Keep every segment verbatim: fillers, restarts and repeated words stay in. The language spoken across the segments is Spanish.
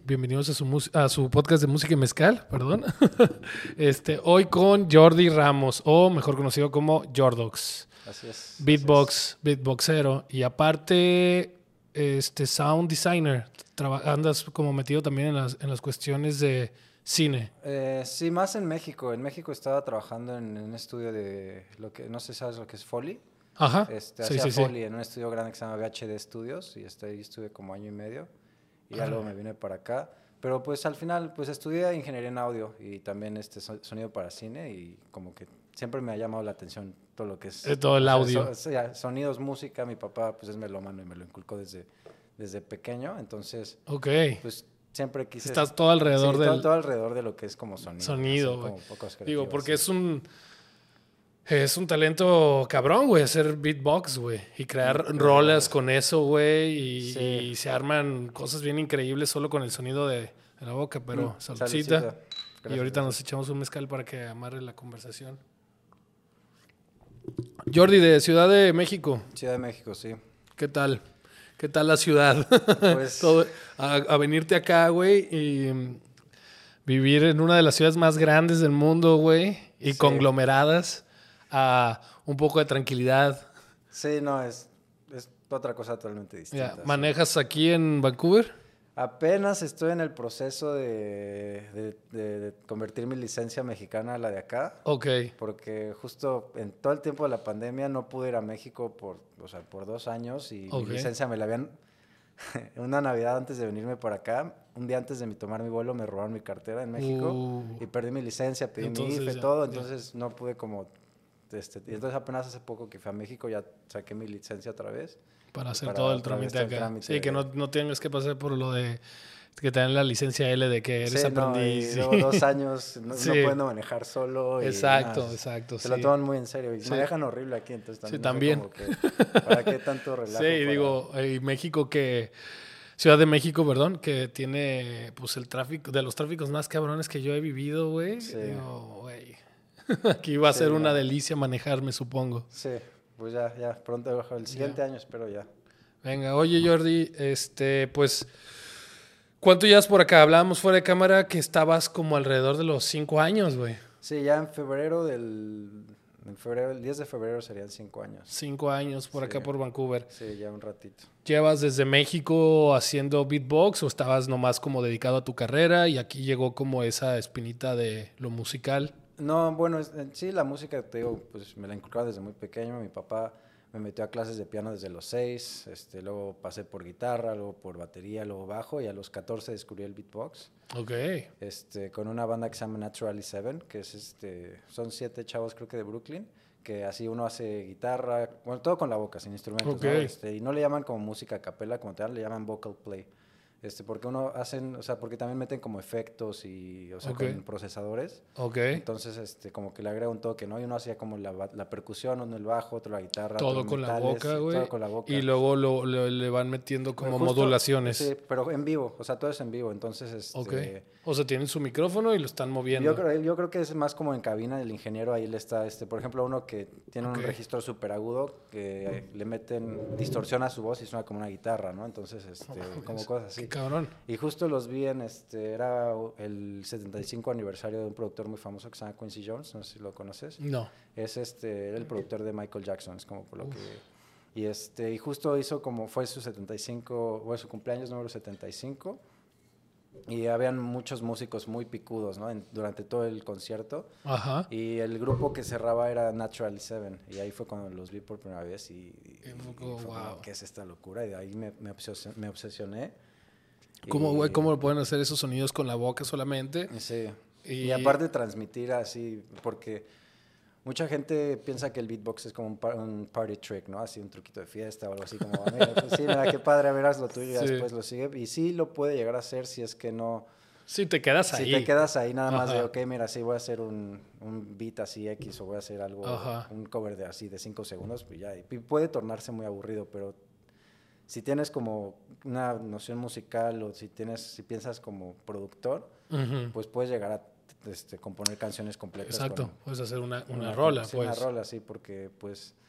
bienvenidos a su, mus- a su podcast de música y mezcal, perdón. este, hoy con Jordi Ramos, o mejor conocido como Jordox. Así es. Beatbox, así es. beatboxero. Y aparte, este, sound designer. Traba- andas como metido también en las, en las cuestiones de cine. Eh, sí, más en México. En México estaba trabajando en, en un estudio de lo que, no sé si sabes lo que es Foley. Ajá. Este, sí, hacía sí, Foley sí. en un estudio grande que se llama V H D Studios y este, ahí estuve como año y medio y ya Ah. luego me vine para acá. Pero pues al final pues estudié ingeniería en audio y también este so- sonido para cine y como que siempre me ha llamado la atención todo lo que es... De todo el o sea, audio. so- o sea, sonidos, música. Mi papá pues es melómano y me lo inculcó desde, desde pequeño, entonces Ok. pues siempre quise... Estás todo alrededor sí, del todo, todo alrededor de lo que es como sonido. sonido, hacer güey. como pocas Digo, creativas, porque sí. es un... Es un talento cabrón, güey, hacer beatbox, güey. Y crear Mm, rolas claro. con eso, güey. Y, Sí. y se arman cosas bien increíbles solo con el sonido de, de la boca. Pero Mm, saludcita. saludcita. Y Gracias, ahorita nos gracias. echamos un mezcal para que amarre la conversación. Jordi, de Ciudad de México. Ciudad de México, sí. ¿Qué tal? ¿Qué tal la ciudad? Pues Todo- a, a venirte acá, güey, y mm, vivir en una de las ciudades más grandes del mundo, güey, y Sí. conglomeradas, a un poco de tranquilidad. sí, no, es, es otra cosa totalmente distinta. Ya, sí. ¿manejas aquí en Vancouver? Apenas estoy en el proceso de, de- de- de convertir mi licencia mexicana a la de acá, Ok, porque justo en todo el tiempo de la pandemia no pude ir a México por, o sea, por dos años y Ok. mi licencia me la habían... Una Navidad antes de venirme para acá, un día antes de mi tomar mi vuelo, me robaron mi cartera en México Uh. y perdí mi licencia, pedí Entonces mi I F E, ya, todo, ya. entonces no pude como... Este, y entonces apenas hace poco que fui a México ya saqué mi licencia otra vez. para hacer para todo el otra vez trámite todo el acá. trámite Sí, que de- no, no tengas que pasar por lo de que te dan la licencia L de que eres Sí, no, aprendiz. y sí. luego dos años no, Sí. no pudiendo manejar solo. Y Exacto, nada, exacto, Se sí. lo toman muy en serio y Sí. manejan horrible aquí, entonces Sí, también. no sé también. como que, ¿para qué tanto relajo? Sí, para- digo, y México que... Ciudad de México, perdón, que tiene pues el tráfico, de los tráficos más cabrones que yo he vivido, güey. Sí. Digo, güey, aquí va a Sí, ser una no. delicia manejarme, supongo. Sí, pues ya, ya, pronto, el siguiente Ya. año espero ya. Venga, oye Jordi, este, pues, ¿cuánto llevas por acá? Hablábamos fuera de cámara que estabas como alrededor de los cinco años, güey. Sí, ya en febrero del... En febrero, el diez de febrero serían cinco años. Cinco años por Sí. acá por Vancouver. Sí, ya un ratito. ¿Llevas desde México haciendo beatbox o estabas nomás como dedicado a tu carrera y aquí llegó como esa espinita de lo musical? No, bueno, es- en sí la música, te digo, pues me la inculcaba desde muy pequeño. Mi papá me metió a clases de piano desde los seis, este, luego pasé por guitarra, luego por batería, luego bajo y a los catorce descubrí el beatbox. Ok. Este, con una banda que se llama Naturally Seven, que es este, son siete chavos creo que de Brooklyn, que así uno hace guitarra, bueno, todo con la boca, sin instrumentos, Ok. ¿no? Este, y no le llaman como música a capela como tal, le llaman vocal play. Este, porque uno hacen, o sea, porque también meten como efectos y, o sea, Ok. con procesadores. Ok. Entonces, este, como que le agrega un toque, ¿no? Y uno hacía como la, ba- la percusión, uno el bajo, otro la guitarra, Todo otro con la metales, boca, y güey. todo con la boca. Y luego lo, lo- le van metiendo como Justo- modulaciones. Sí, pero en vivo, o sea, todo es en vivo, entonces, este... Ok. O sea, tienen su micrófono y lo están moviendo. Yo creo, yo creo que es más como en cabina del ingeniero, ahí le está, este, por ejemplo, uno que tiene Ok. un registro súper agudo, que le meten distorsión a su voz y suena como una guitarra, ¿no? Entonces, este, como cosas así. Qué cabrón. Y justo los vi en, este, era el setenta y cinco aniversario de un productor muy famoso que se llama Quincy Jones, no sé si lo conoces. No. Es este, era el productor de Michael Jackson, es como por lo que... Y, este, y justo hizo como, fue su setenta y cinco, bueno, su cumpleaños número setenta y cinco. Y habían muchos músicos muy picudos, ¿no? En- durante todo el concierto. Ajá. Y el grupo que cerraba era Natural Seven. Y ahí fue cuando los vi por primera vez y, y- Qué y loco, fue como, wow. ¿qué es esta locura? Y de ahí me, me, obsesio- me obsesioné. ¿Cómo, Y- güey, cómo pueden hacer esos sonidos con la boca solamente? Sí. Y- Y, aparte transmitir así, porque mucha gente piensa que el beatbox es como un, par- un party trick, ¿no? Así un truquito de fiesta o algo así como, mira, pues sí, mira, qué padre, a ver, haz lo tuyo y ya Sí. después lo sigue. Y sí lo puede llegar a hacer si es que no... Sí, te quedas Si ahí. te quedas ahí nada más de, Ajá. ok, mira, sí voy a hacer un, un beat así X o voy a hacer algo, Ajá. un cover de así de cinco segundos, pues ya, y puede tornarse muy aburrido, pero si tienes como una noción musical o si tienes, si piensas como productor, Ujú. pues puedes llegar a este, componer canciones completas. Exacto. con Puedes hacer una, una una- rola, sí, pues. una rola, sí, porque pues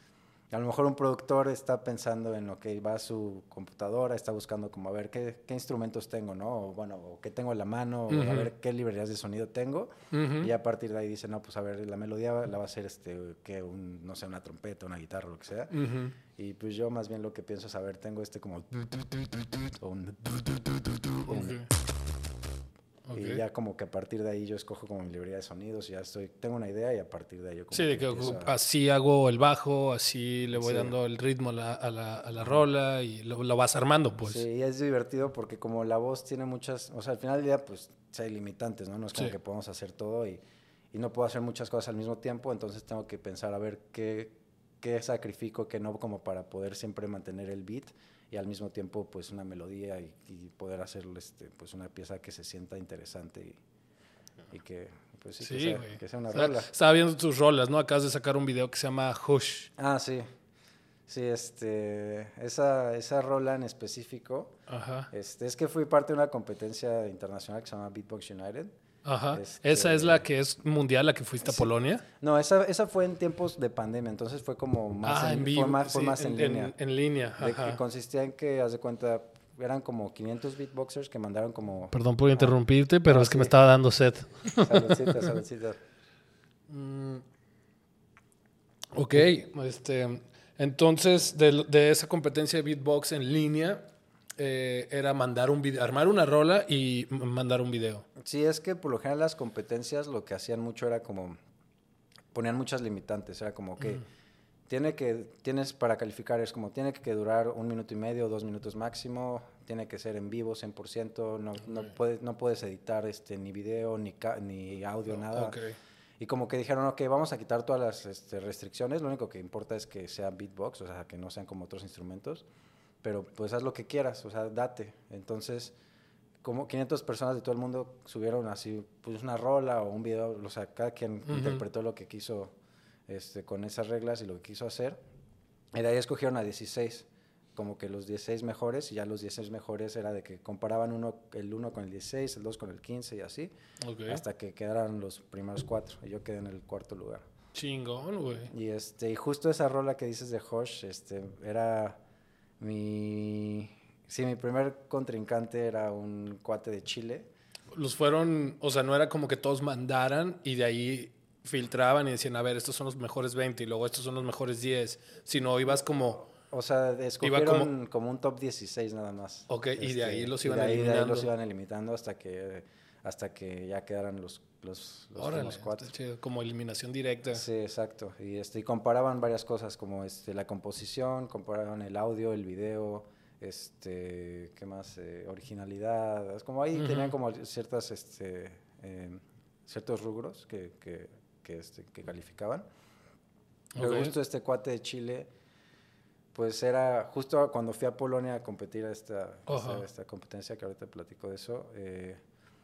A lo mejor un productor está pensando en lo que va a su computadora, está buscando como a ver qué, qué instrumentos tengo, ¿no? O bueno, o qué tengo en la mano, Uh-huh. o a ver qué librerías de sonido tengo. Uh-huh. Y a partir de ahí dice, no, pues a ver, la melodía la va a hacer, este, que un, no sé, una trompeta, una guitarra, lo que sea. Uh-huh. Y pues yo más bien lo que pienso es, a ver, tengo este como... O un, Okay. Okay. Y ya como que a partir de ahí yo escojo como mi librería de sonidos y ya estoy, tengo una idea y a partir de ahí yo como Sí, de que a... así hago el bajo, así le voy Sí. dando el ritmo a la, a la, a la rola y lo, lo vas armando, pues. Sí, y es divertido porque como la voz tiene muchas, o sea, al final del día pues sí hay limitantes, ¿no? No es como Sí. que podemos hacer todo y, y no puedo hacer muchas cosas al mismo tiempo, entonces tengo que pensar a ver qué, qué sacrifico, qué no, como para poder siempre mantener el beat y al mismo tiempo pues una melodía y, y poder hacer este, pues una pieza que se sienta interesante y, y que pues sí, Sí, que, sea, güey. que sea una O sea, rola. estaba viendo tus rolas, ¿no? Acabas de sacar un video que se llama Hush. Ah, sí. Sí, este, esa, esa rola en específico, Ajá. este, es que fui parte de una competencia internacional que se llama Beatbox United. Ajá. Este, ¿Esa es la que es mundial, la que fuiste a sí. Polonia? No, esa, esa fue en tiempos de pandemia, entonces fue como más Ah, en, en vivo. fue más, fue Sí, más en, en, línea. En, en línea, De ajá. que consistía en que, haz de cuenta, eran como quinientos beatboxers que mandaron como... Perdón por ah, interrumpirte, pero no, es que sí. me estaba dando sed. Saludcita, saludcita. Mm. Ok, este, entonces de, de esa competencia de beatbox en línea eh, era mandar un video, armar una rola y m- mandar un video. Sí, es que por lo general las competencias lo que hacían mucho era como... Ponían muchas limitantes, era como que... Mm. Tiene que, tienes para calificar, es como, tiene que durar un minuto y medio, dos minutos máximo, tiene que ser en vivo cien por ciento, no, no, Ok. puedes, no puedes editar este, ni video, ni, ca- ni audio, nada. Ok. Y como que dijeron, ok, vamos a quitar todas las este, restricciones, lo único que importa es que sea beatbox, o sea, que no sean como otros instrumentos, pero pues haz lo que quieras, o sea, date. Entonces, como quinientas personas de todo el mundo subieron así, pues una rola o un video, o sea, cada quien Ujú. interpretó lo que quiso este, con esas reglas y lo que quiso hacer. Y de ahí escogieron a dieciséis, como que los dieciséis mejores, y ya los dieciséis mejores era de que comparaban uno, el uno con el dieciséis, el dos con el quince y así, Ok. hasta que quedaran los primeros cuatro, y yo quedé en el cuarto lugar. Chingón, güey. Y, este, y justo esa rola que dices de Hush, este, era mi... Sí, mi primer contrincante era un cuate de Chile. Los fueron, o sea, no era como que todos mandaran y de ahí filtraban y decían, a ver, estos son los mejores veinte y luego estos son los mejores diez, sino ibas como, O sea, iba escogieron como, como un top dieciséis nada más. ok, y de ahí Este, los y iban de ahí, de ahí eliminando. los iban eliminando hasta que, hasta que ya quedaran los, los, los Órale, últimos cuatro. está chido, como eliminación directa. Sí, exacto. Y, este, y comparaban varias cosas como este, la composición, comparaban el audio, el video, este, ¿qué más? Eh, originalidad. Es como ahí Ujú. tenían como ciertas, este, eh, ciertos rubros que, que, que, este, que calificaban. Pero Ok. justo este cuate de Chile, pues era justo cuando fui a Polonia a competir a esta, Ajá. esta, esta competencia, que ahorita platico de eso, eh,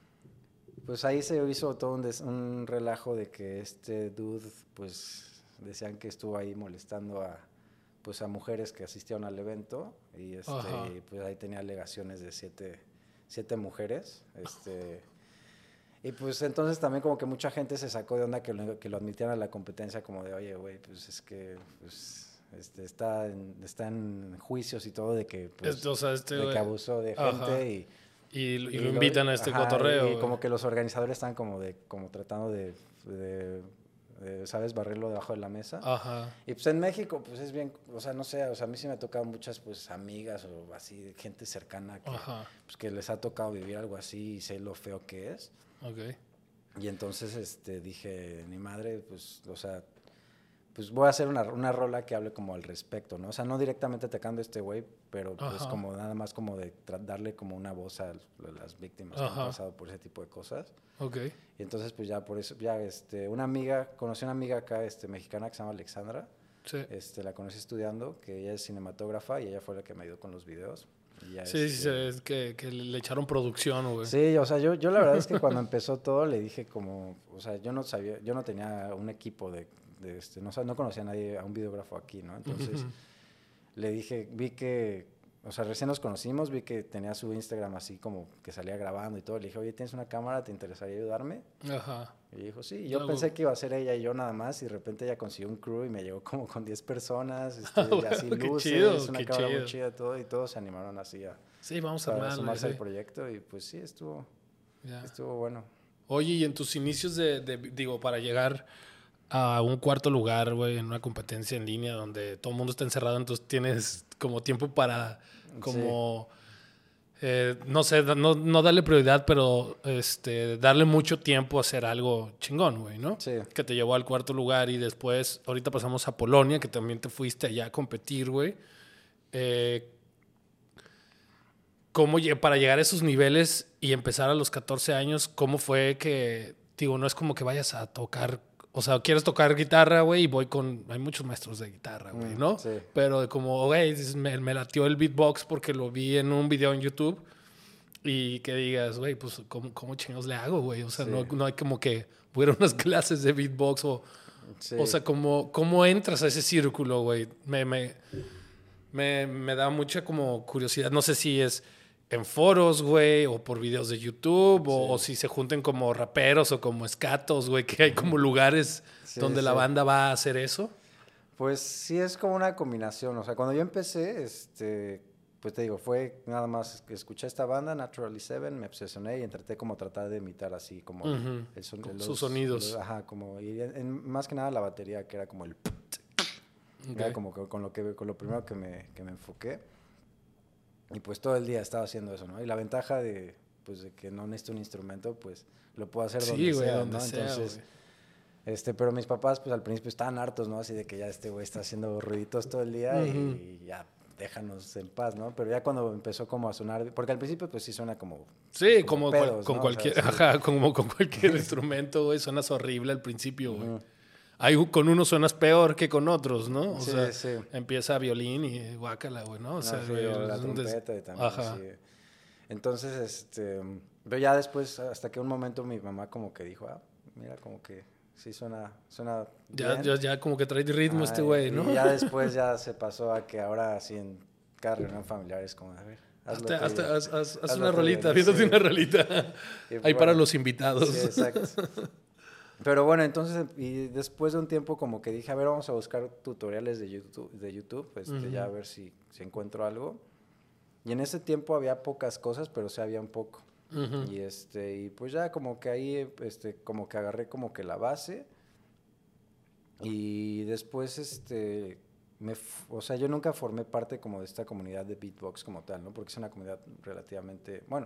pues ahí se hizo todo un, des- un relajo de que este dude, pues decían que estuvo ahí molestando a, pues a mujeres que asistían al evento y este, Ajá. pues ahí tenía alegaciones de siete, siete mujeres, este... Y pues entonces también como que mucha gente se sacó de onda que lo, que lo admitieran a la competencia como de, oye, güey, pues es que pues, este, está, en, está en juicios y todo de que, pues, Este, o sea, este, de güey. que abusó de Ajá. gente y... Y, y lo invitan a este ajá, cotorreo, Y, y güey. como que los organizadores están como de como tratando de, de, de, ¿sabes? Barrerlo debajo de la mesa. Ajá. Y pues en México, pues es bien, o sea, no sé, o sea, a mí sí me ha tocado muchas, pues, amigas o así, gente cercana que, Ajá. pues, que les ha tocado vivir algo así y sé lo feo que es. Ok. Y entonces este, dije, ni madre, pues, o sea, pues voy a hacer una, una rola que hable como al respecto, ¿no? O sea, no directamente atacando a este güey, pero pues Ajá. como nada más como de tra- darle como una voz a, a las víctimas que Ajá. han pasado por ese tipo de cosas. Ok. Y entonces pues ya por eso, ya este, una amiga, conocí una amiga acá este, mexicana que se llama Alexandra, Sí. este, la conocí estudiando, que ella es cinematógrafa y ella fue la que me ayudó con los videos. Y ya, Sí, sí, este, sí, es que, que le echaron producción, güey. Sí, o sea, yo, yo la verdad es que cuando empezó todo le dije como, o sea, yo no sabía, yo no tenía un equipo de, de este, no, no conocía a nadie, a un videógrafo aquí, ¿no? Entonces le dije, vi que, o sea, recién nos conocimos, vi que tenía su Instagram así como que salía grabando y todo, le dije, oye, ¿tienes una cámara? ¿Te interesaría ayudarme? Ajá. Y dijo, sí, yo No, pensé güey. que iba a ser ella y yo nada más, y de repente ella consiguió un crew y me llegó como con diez personas, este, y así Qué luces, chido, una qué cámara muy chido. chida, todo, y todos se animaron así a, Sí, vamos a para armarlo, sumarse sí. al proyecto, y pues sí, estuvo, Ya. estuvo bueno. Oye, y en tus inicios de, de- digo, para llegar a un cuarto lugar, güey, en una competencia en línea donde todo el mundo está encerrado, entonces tienes como tiempo para, Sí, como, eh, no sé, da- no, no darle prioridad, pero este, darle mucho tiempo a hacer algo chingón, güey, ¿no? sí. Que te llevó al cuarto lugar y después, ahorita pasamos a Polonia, que también te fuiste allá a competir, güey. Eh, ¿Cómo lle- para llegar a esos niveles y empezar a los catorce años, cómo fue que, digo, no es como que vayas a tocar, o sea, quieres tocar guitarra, güey, y voy con, hay muchos maestros de guitarra, güey, Mm, ¿no? sí, Pero de como, güey, me, me latió el beatbox porque lo vi en un video en YouTube y que digas, güey, pues, ¿cómo, cómo chingados le hago, güey? O sea, sí, no, no hay como que, voy a ir a unas clases de beatbox o, o sí. sea, ¿cómo, cómo entras a ese círculo, güey? Me, me, me, me da mucha como curiosidad. No sé si es en foros, güey, o por videos de YouTube, Sí, o, o si se junten como raperos o como escatos, güey, que hay como lugares sí, donde la sí. banda va a hacer eso. Pues sí es como una combinación, o sea, cuando yo empecé, este, pues te digo, fue nada más que escuché esta banda, Naturally Seven, me obsesioné y traté como tratar de imitar así como el, Ujú. el son- Con los, sus los- sonidos. ajá, como, y en- en- más que nada la batería, que era como el, Ok. era como que con lo que, con lo primero que me, que me enfoqué, y pues todo el día estaba haciendo eso, ¿no? Y la ventaja de, pues de que no necesito un instrumento, pues lo puedo hacer Sí, donde güey, sea, donde ¿no? sea, Entonces... güey. Este, pero mis papás, pues al principio estaban hartos, ¿no? Así de que ya este güey está haciendo ruiditos todo el día Ujú. y ya déjanos en paz, ¿no? Pero ya cuando empezó como a sonar, porque al principio pues sí suena como, pues, Sí, como como cual- pedos, con ¿no? O sea, cualquier, sí. ajá, como con cualquier instrumento, güey, suenas horrible al principio, güey. Ujú. Hay, con unos suenas peor que con otros, ¿no? O sea, Sí, sí. empieza violín y guácala, güey, ¿no? O sea, No, sí, güey, o la es un des- trompeta y también Ajá. así. Entonces, este, pero ya después, hasta que un momento mi mamá como que dijo, ah, mira, como que sí suena, suena Ya, bien. ya, ya como que trae ritmo este Ay, güey, ¿no? y ya después ya se pasó a que ahora así en cada reunión familiar es como, a ver, haz lo Hazte, tuyo. hazte- haz, haz- haz Haz una lo tuyo, rolita, ¿no? aviéntate Sí. una rolita. Y Ahí para bueno, los sí, invitados. exacto. Pero bueno, entonces, y después de un tiempo como que dije, a ver, vamos a buscar tutoriales de YouTube, de YouTube este, Ujú. ya a ver si, si encuentro algo. Y en ese tiempo había pocas cosas, pero sí había un poco. Ujú. Y este, y pues ya como que ahí, este, como que agarré como que la base. Y después, este, me, f- o sea, yo nunca formé parte como de esta comunidad de beatbox como tal, ¿no? Porque es una comunidad relativamente, bueno,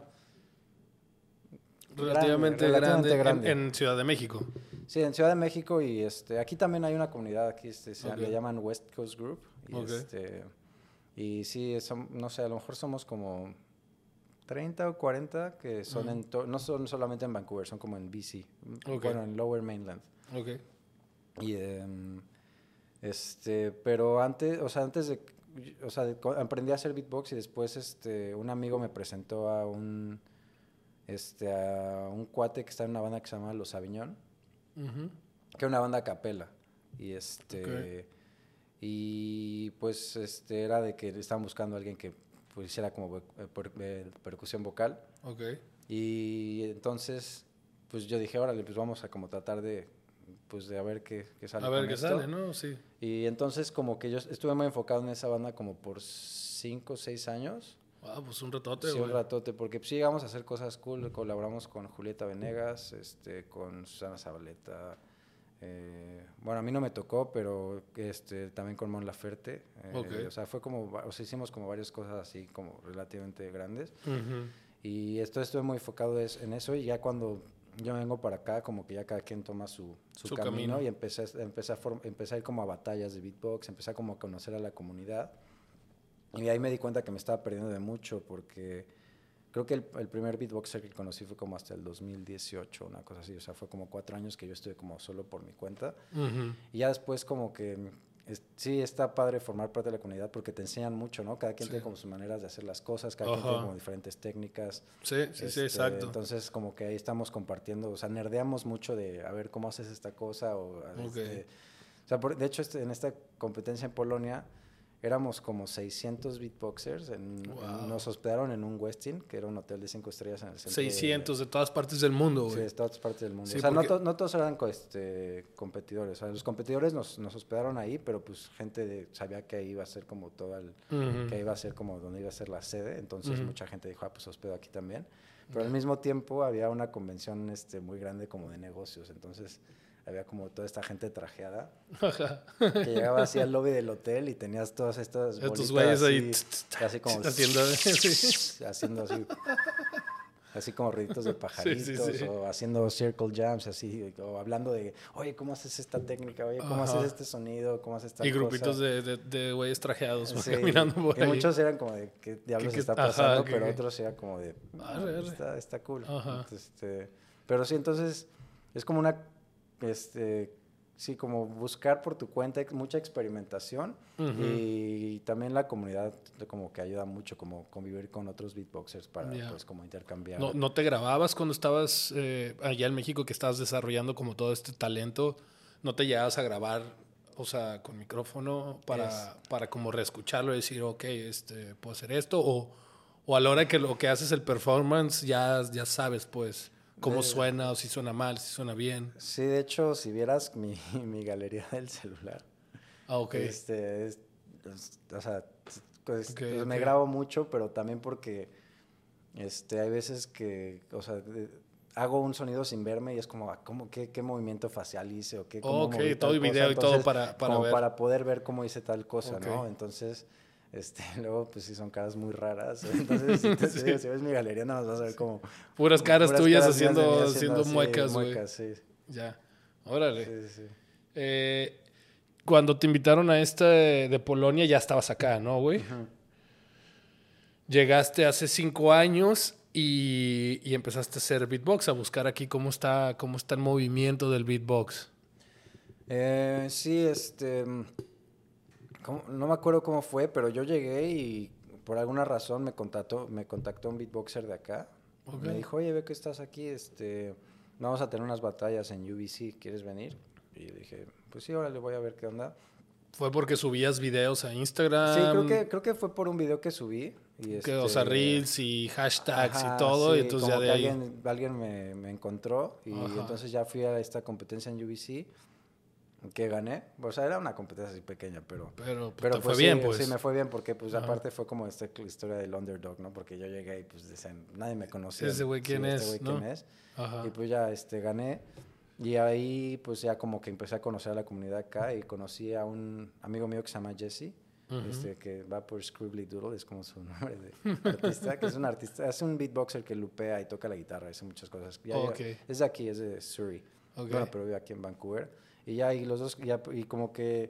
Relativamente grande, grande, relativamente en- grande. En, Ciudad de México. Sí, en Ciudad de México y este, aquí también hay una comunidad, aquí este, se, Ok. le llaman West Coast Group. Y, Ok. este, y sí, son, no sé, a lo mejor somos como treinta o cuarenta que son Ujú. en, to- no son solamente en Vancouver, son como en B C, Ok. bueno, en Lower Mainland. Ok. Y em, este, pero antes, o sea, antes de, o sea, de co- aprendí a hacer beatbox y después este, un amigo me presentó a un, este, a un cuate que está en una banda que se llama Los Aviñón, Ujú. que era una banda a capela. Y este, y pues este, era de que estaban buscando a alguien que pues, hiciera como eh, per- eh, percusión vocal. Ok. Y entonces, pues yo dije, órale, pues vamos a como tratar de, pues de a ver qué, qué sale A ver con qué esto. sale, ¿no? Sí. Y entonces como que yo estuve muy enfocado en esa banda como por cinco o seis años. Ah, pues un ratote, Sí, güey. un ratote, porque pues, sí llegamos a hacer cosas cool, colaboramos con Julieta Venegas, este, con Susana Zabaleta. Eh, bueno, a mí no me tocó, pero este, también con Mon Laferte. Eh, Ok. O sea, fue como, va- o sea, hicimos como varias cosas así como relativamente grandes. Ujú. Y esto estuve muy enfocado es- en eso y ya cuando yo vengo para acá, como que ya cada quien toma su, su, Su camino, camino. y empecé, a- empecé, a form- empecé a ir como a batallas de beatbox, empecé a como a conocer a la comunidad y ahí me di cuenta que me estaba perdiendo de mucho porque creo que el, el primer beatboxer que conocí fue como hasta el dos mil dieciocho, una cosa así, o sea, fue como cuatro años que yo estuve como solo por mi cuenta Ujú. y ya después como que es- sí está padre formar parte de la comunidad porque te enseñan mucho, ¿no? Cada quien Sí. tiene como sus maneras de hacer las cosas, cada quien Ajá. tiene como diferentes técnicas. Sí, sí, sí, Este, exacto. Entonces, como que ahí estamos compartiendo, o sea, nerdeamos mucho de a ver cómo haces esta cosa. O, Ok. este, o sea, por- de hecho, este, en esta competencia en Polonia, éramos como seiscientos beatboxers. En, Wow. en, nos hospedaron en un Westin, que era un hotel de cinco estrellas en el centro. seiscientos de, de todas partes del mundo, güey. Sí, de todas partes del mundo. Sí, o sea, porque... no, to, no todos eran este, competidores. O sea, los competidores nos, nos hospedaron ahí, pero pues gente de, sabía que ahí iba a ser como todo el... Uh-huh. Que iba a ser como donde iba a ser la sede. Entonces uh-huh. mucha gente dijo, ah, pues hospedo aquí también. Pero uh-huh. al mismo tiempo había una convención este, muy grande como de negocios. Entonces... había como toda esta gente trajeada que llegaba así al lobby del hotel y tenías todas estas estos güeyes ahí así como haciendo haciendo así así como ruiditos de pajaritos sí, sí, sí. o haciendo circle jams así o hablando de oye cómo haces esta técnica oye cómo Ajá. haces este sonido cómo haces esta y grupitos cosa? de, de, de güeyes trajeados sí, caminando por y ahí muchos eran como de qué diablos ¿Qué, qué, está pasando ajá, pero qué, otros eran como de ah, está, está cool entonces, este, pero sí entonces es como una este sí como buscar por tu cuenta mucha experimentación uh-huh. y también la comunidad como que ayuda mucho como convivir con otros beatboxers para yeah. pues como intercambiar. ¿No, no te grababas cuando estabas eh, allá en México que estabas desarrollando como todo este talento? ¿No te llegabas a grabar, o sea, con micrófono para, es. para como reescucharlo y decir, ok, este, puedo hacer esto? O, o a la hora que lo que haces el performance ya, ya sabes pues cómo de, suena o si suena mal, si suena bien. Sí, de hecho, si vieras mi, mi galería del celular. Ah, ok. Este, es, es, o sea, pues, okay, pues okay. me grabo mucho, pero también porque este, hay veces que, o sea, de, hago un sonido sin verme y es como, ¿cómo, qué, qué movimiento facial hice? O qué, cómo ok, todo el video Entonces, y todo para, para como ver. para poder ver cómo hice tal cosa, okay. ¿no? Entonces... Este, luego, pues sí, son caras muy raras. Entonces, si, te, sí. digo, si ves mi galería, nada más vas a ver como... Puras caras puras tuyas caras haciendo, haciendo, haciendo sí, muecas, güey. Muecas, sí. Ya, órale. Sí, sí. Eh, cuando te invitaron a esta de, de Polonia, ya estabas acá, ¿no, güey? Uh-huh. Llegaste hace cinco años y, y empezaste a hacer beatbox, a buscar aquí cómo está, cómo está el movimiento del beatbox. Eh, sí, este... no me acuerdo cómo fue, pero yo llegué y por alguna razón me contactó, me contactó un beatboxer de acá. Okay. Me dijo, oye, ve que estás aquí, este, vamos a tener unas batallas en U B C, ¿quieres venir? Y dije, pues sí, ahora le voy a ver qué onda. ¿Fue porque subías videos a Instagram? Sí, creo que, creo que fue por un video que subí. Y este, o sea, reels y hashtags ajá, y todo, sí, y entonces como ya de que ahí... alguien, alguien me, me encontró y ajá. entonces ya fui a esta competencia en U B C. Que gané, o sea, era una competencia así pequeña, pero... Pero, pero te pues, fue bien, sí, pues. Sí, me fue bien porque, pues, ajá. aparte fue como esta historia del underdog, ¿no? Porque yo llegué y, pues, decían, nadie me conocía. ¿Ese güey quién sí, es? Este güey ¿no? quién es. Ajá. Y, pues, ya, este, gané. Y ahí, pues, ya como que empecé a conocer a la comunidad acá y conocí a un amigo mío que se llama Jesse, uh-huh. este, que va por Scribbly Doodle, es como su nombre de artista, que es un artista, es un beatboxer que lupea y toca la guitarra, hace muchas cosas. Ya, oh, okay. ya, es de aquí, es de Surrey. Okay. Bueno, pero vive aquí en Vancouver. Y ya, y los dos, ya, y como que,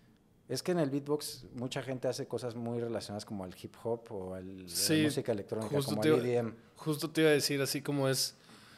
es que en el beatbox mucha gente hace cosas muy relacionadas como al hip hop o a sí, la música electrónica, como al E D M. Justo te iba a decir, así como es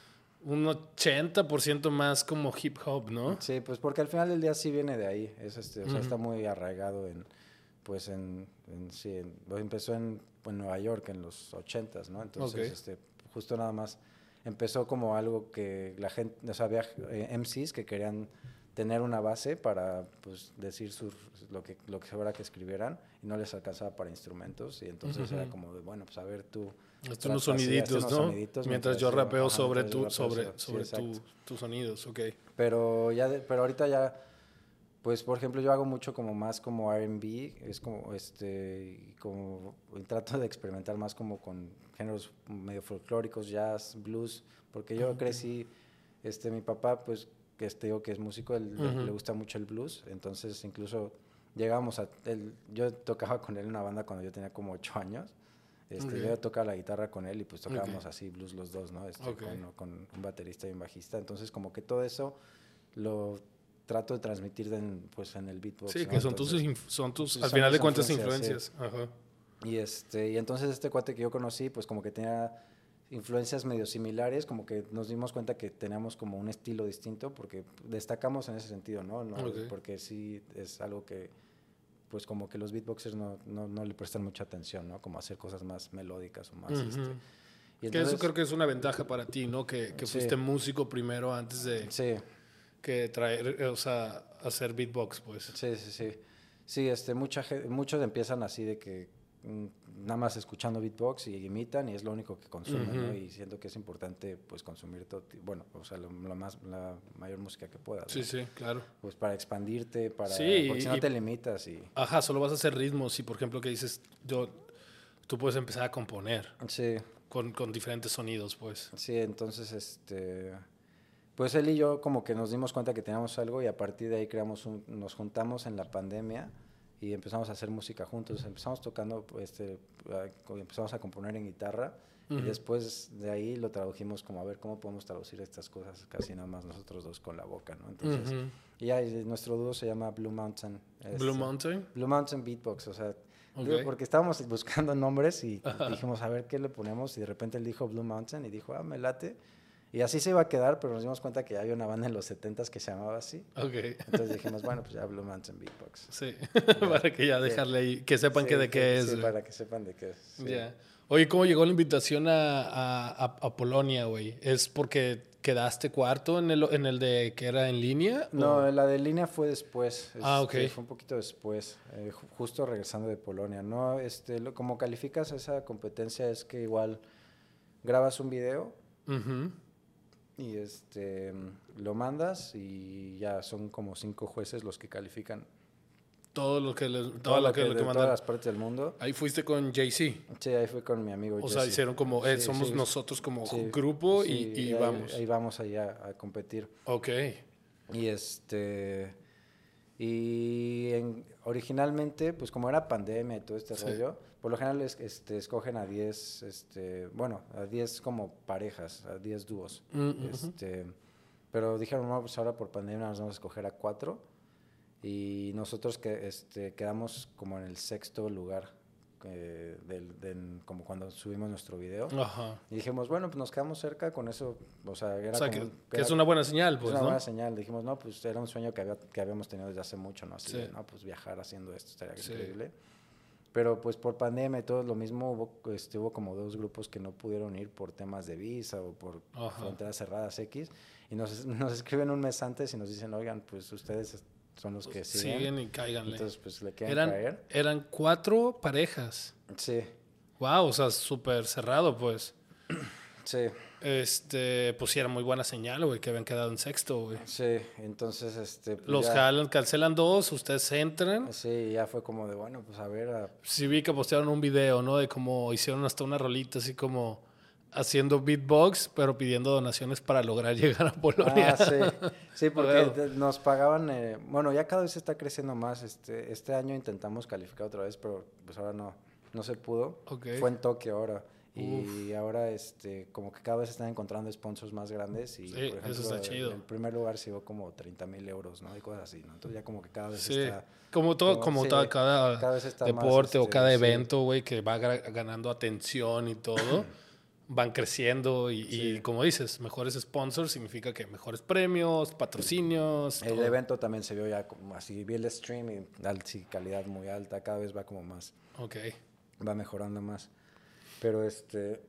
un ochenta por ciento más como hip hop, ¿no? Sí, pues porque al final del día sí viene de ahí, es este, o sea, uh-huh. está muy arraigado en, pues en, en sí, en, empezó en, en Nueva York en los ochentas, ¿no? Entonces, okay. este, justo nada más empezó como algo que la gente, o sea, había eh, M Cs que querían tener una base para pues decir sur, lo que lo que fuera que escribieran y no les alcanzaba para instrumentos y entonces uh-huh. era como de bueno pues a ver tú hazte unos soniditos, ¿no? Soniditos, mientras, mientras yo rapeo ajá, sobre tu rapeo sobre sobre, sobre sí, tu, tus sonidos, okay. Pero ya de, pero ahorita ya pues por ejemplo yo hago mucho como más como R and B, es como este como trato de experimentar más como con géneros medio folclóricos, jazz, blues, porque yo okay. crecí este mi papá pues que este digo que es músico, él uh-huh. le gusta mucho el blues, entonces incluso llegábamos a él, yo tocaba con él en una banda cuando yo tenía como ocho años, este, okay. yo tocaba la guitarra con él y pues tocábamos okay. así blues los dos, ¿no? Este, okay. con, con un baterista y un bajista, entonces como que todo eso lo trato de transmitir en, pues en el beatbox. Sí, ¿no? que son entonces, tus, son tus sí, al son final de cuentas influencias. influencias. Sí. Ajá. Y, este, y entonces este cuate que yo conocí, pues como que tenía influencias medio similares, como que nos dimos cuenta que teníamos como un estilo distinto, porque destacamos en ese sentido, ¿no? no okay. Porque sí es algo que, pues como que los beatboxers no, no, no le prestan mucha atención, ¿no? Como hacer cosas más melódicas o más... Uh-huh. este, y entonces, que eso creo que es una ventaja para ti, ¿no? Que, que fuiste sí. músico primero antes de... Sí. Que traer, o sea, hacer beatbox, pues. Sí, sí, sí. Sí, este, mucha, ge- muchos empiezan así de que mm, nada más escuchando beatbox y imitan y es lo único que consumen, ¿no? Ujú. Y siento que es importante, pues, consumir todo, ti- bueno, o sea, lo, lo más, la mayor música que puedas, Sí, ¿no? sí, claro. Pues para expandirte, para, Sí, porque si no y, te limitas y... ajá, solo vas a hacer ritmos y, por ejemplo, que dices, yo, tú puedes empezar a componer Sí, con, con diferentes sonidos, pues. sí, entonces, este, pues él y yo como que nos dimos cuenta que teníamos algo y a partir de ahí creamos un, nos juntamos en la pandemia y empezamos a hacer música juntos. Empezamos tocando, este, a- co- empezamos a componer en guitarra y Ujú. después de ahí lo tradujimos como a ver cómo podemos traducir estas cosas casi nada más nosotros dos con la boca, ¿no? Entonces, Ujú. y ya y nuestro dúo se llama Blue Mountain. Blue este, Mountain. Blue Mountain Beatbox, o sea, Ok. digo, porque estábamos buscando nombres y Ajá. dijimos a ver qué le ponemos y de repente él dijo Blue Mountain y dijo, ah, me late. Y así se iba a quedar, pero nos dimos cuenta que había una banda en los setentas que se llamaba así. Ok. Entonces dijimos, bueno, pues ya Blue Mountain Beatbox. Sí. Ya. Para que ya Sí. dejarle ahí, que sepan Sí, que de qué es. Sí, güey. para que sepan de qué es. Sí. Ya. Oye, ¿cómo llegó la invitación a, a, a- a Polonia, güey? ¿Es porque quedaste cuarto en el, en el de que era en línea? No, o- la de línea fue después. Ah, este, ok. Fue un poquito después, eh, ju- justo regresando de Polonia. No, este, lo- como calificas esa competencia es que igual grabas un video Ujú. y este lo mandas y ya son como cinco jueces los que califican Todo lo que, les, todo todo lo lo que, que, lo que de mandan. todas las partes del mundo. Ahí fuiste con Jay-Z. Sí, ahí fui con mi amigo O Jesse. sea, hicieron como, eh, Sí, somos sí, nosotros como sí, grupo sí, y, y ahí, vamos. ahí vamos allá a competir. Ok. Y este y en- originalmente, pues como era pandemia y todo este Sí. rollo, por lo general es- este, escogen a diez, este, bueno, a diez como parejas, a diez dúos. Mm, ujú. Este, pero dijeron, no, pues ahora por pandemia nos vamos a escoger a cuatro. Y nosotros que, este, quedamos como en el sexto lugar, eh, del, del- como cuando subimos nuestro video. Ajá. Y dijimos, bueno, pues nos quedamos cerca con eso, o sea, era O sea, como... que, que era- es una buena señal, es pues, una ¿no? buena señal. Dijimos, no, pues era un sueño que, había, que habíamos tenido desde hace mucho, ¿no? Así Sí. de, no, pues viajar haciendo esto estaría Sí. increíble. Pero pues por pandemia y todo lo mismo, hubo, este, hubo como dos grupos que no pudieron ir por temas de visa o por Ajá. fronteras cerradas X. Y nos, nos escriben un mes antes y nos dicen, oigan, pues ustedes son los que siguen. Siguen y cáiganle. Entonces, pues le quieren Eran, caer. eran cuatro parejas. Sí, Wow, o sea, súper cerrado, pues. sí, Este, pues sí, era muy buena señal, güey, que habían quedado en sexto, güey. sí. Entonces, este... pues, Los ya- jalan, cancelan dos, ustedes entran. Sí, ya fue como de, bueno, pues a ver, a- Sí vi que postearon un video, ¿no? De cómo hicieron hasta una rolita así como haciendo beatbox, pero pidiendo donaciones para lograr llegar a Polonia. Ah, sí, sí, porque Huevo. te- nos pagaban, eh, bueno, ya cada vez está creciendo más, este, este año intentamos calificar otra vez, pero pues ahora no, no se pudo, Ok. fue en Tokio ahora, y ahora, este, como que cada vez están encontrando sponsors más grandes, y Sí, por ejemplo, eso está el- chido. el primer lugar se llevó como treinta mil euros, ¿no? Y cosas así, ¿no? Entonces ya como que cada vez Sí, está, como todo, como- como sí, toda- cada, cada vez está más, deporte o este, cada sí. evento, güey, que va gra- ganando atención y todo, van creciendo y, y Sí. como dices, mejores sponsors significa que mejores premios, patrocinios, el todo. evento también se vio ya como así, vi el streaming, sí, calidad muy alta, cada vez va como más, Ok. va mejorando más. Pero este,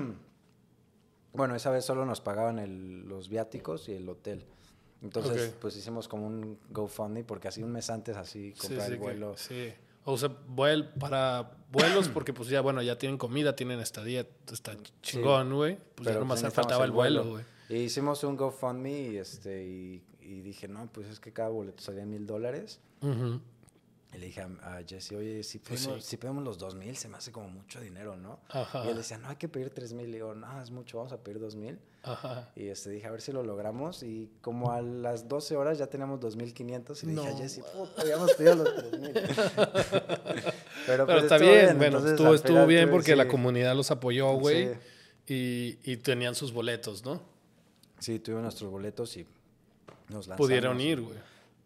bueno, esa vez solo nos pagaban el- los viáticos y el hotel. Entonces, Ok. pues hicimos como un GoFundMe porque así un mes antes así Sí, comprar sí, el que- vuelo. sí. O sea, vuel, para vuelos, porque pues ya, bueno, ya tienen comida, tienen estadía, está chingón, güey. Pues ya Pero, nomás pues, le faltaba el necesitamos vuelo, güey. Y hicimos un GoFundMe y, este, y, y dije, no, pues es que cada boleto salía mil dólares. Ujú. Y le dije a, a Jesse, oye, si Pues pedimos, sí. si pedimos los dos mil, se me hace como mucho dinero, ¿no? Ajá. Y él decía, no, hay que pedir tres mil. Le digo, no, es mucho, vamos a pedir dos mil. Ajá. Y este, dije, a ver si lo logramos. Y como a las doce horas ya teníamos dos mil quinientos. Y le dije No. a Jesse, puta, habíamos pedido los tres mil. Pero, Pero pues, está estuvo bien, bueno, entonces, estuvo, al estuvo final bien tuve- porque sí, la comunidad los apoyó, güey. Sí, Y, y tenían sus boletos, ¿no? sí, tuvimos nuestros boletos y nos lanzamos. Pudieron ir, güey.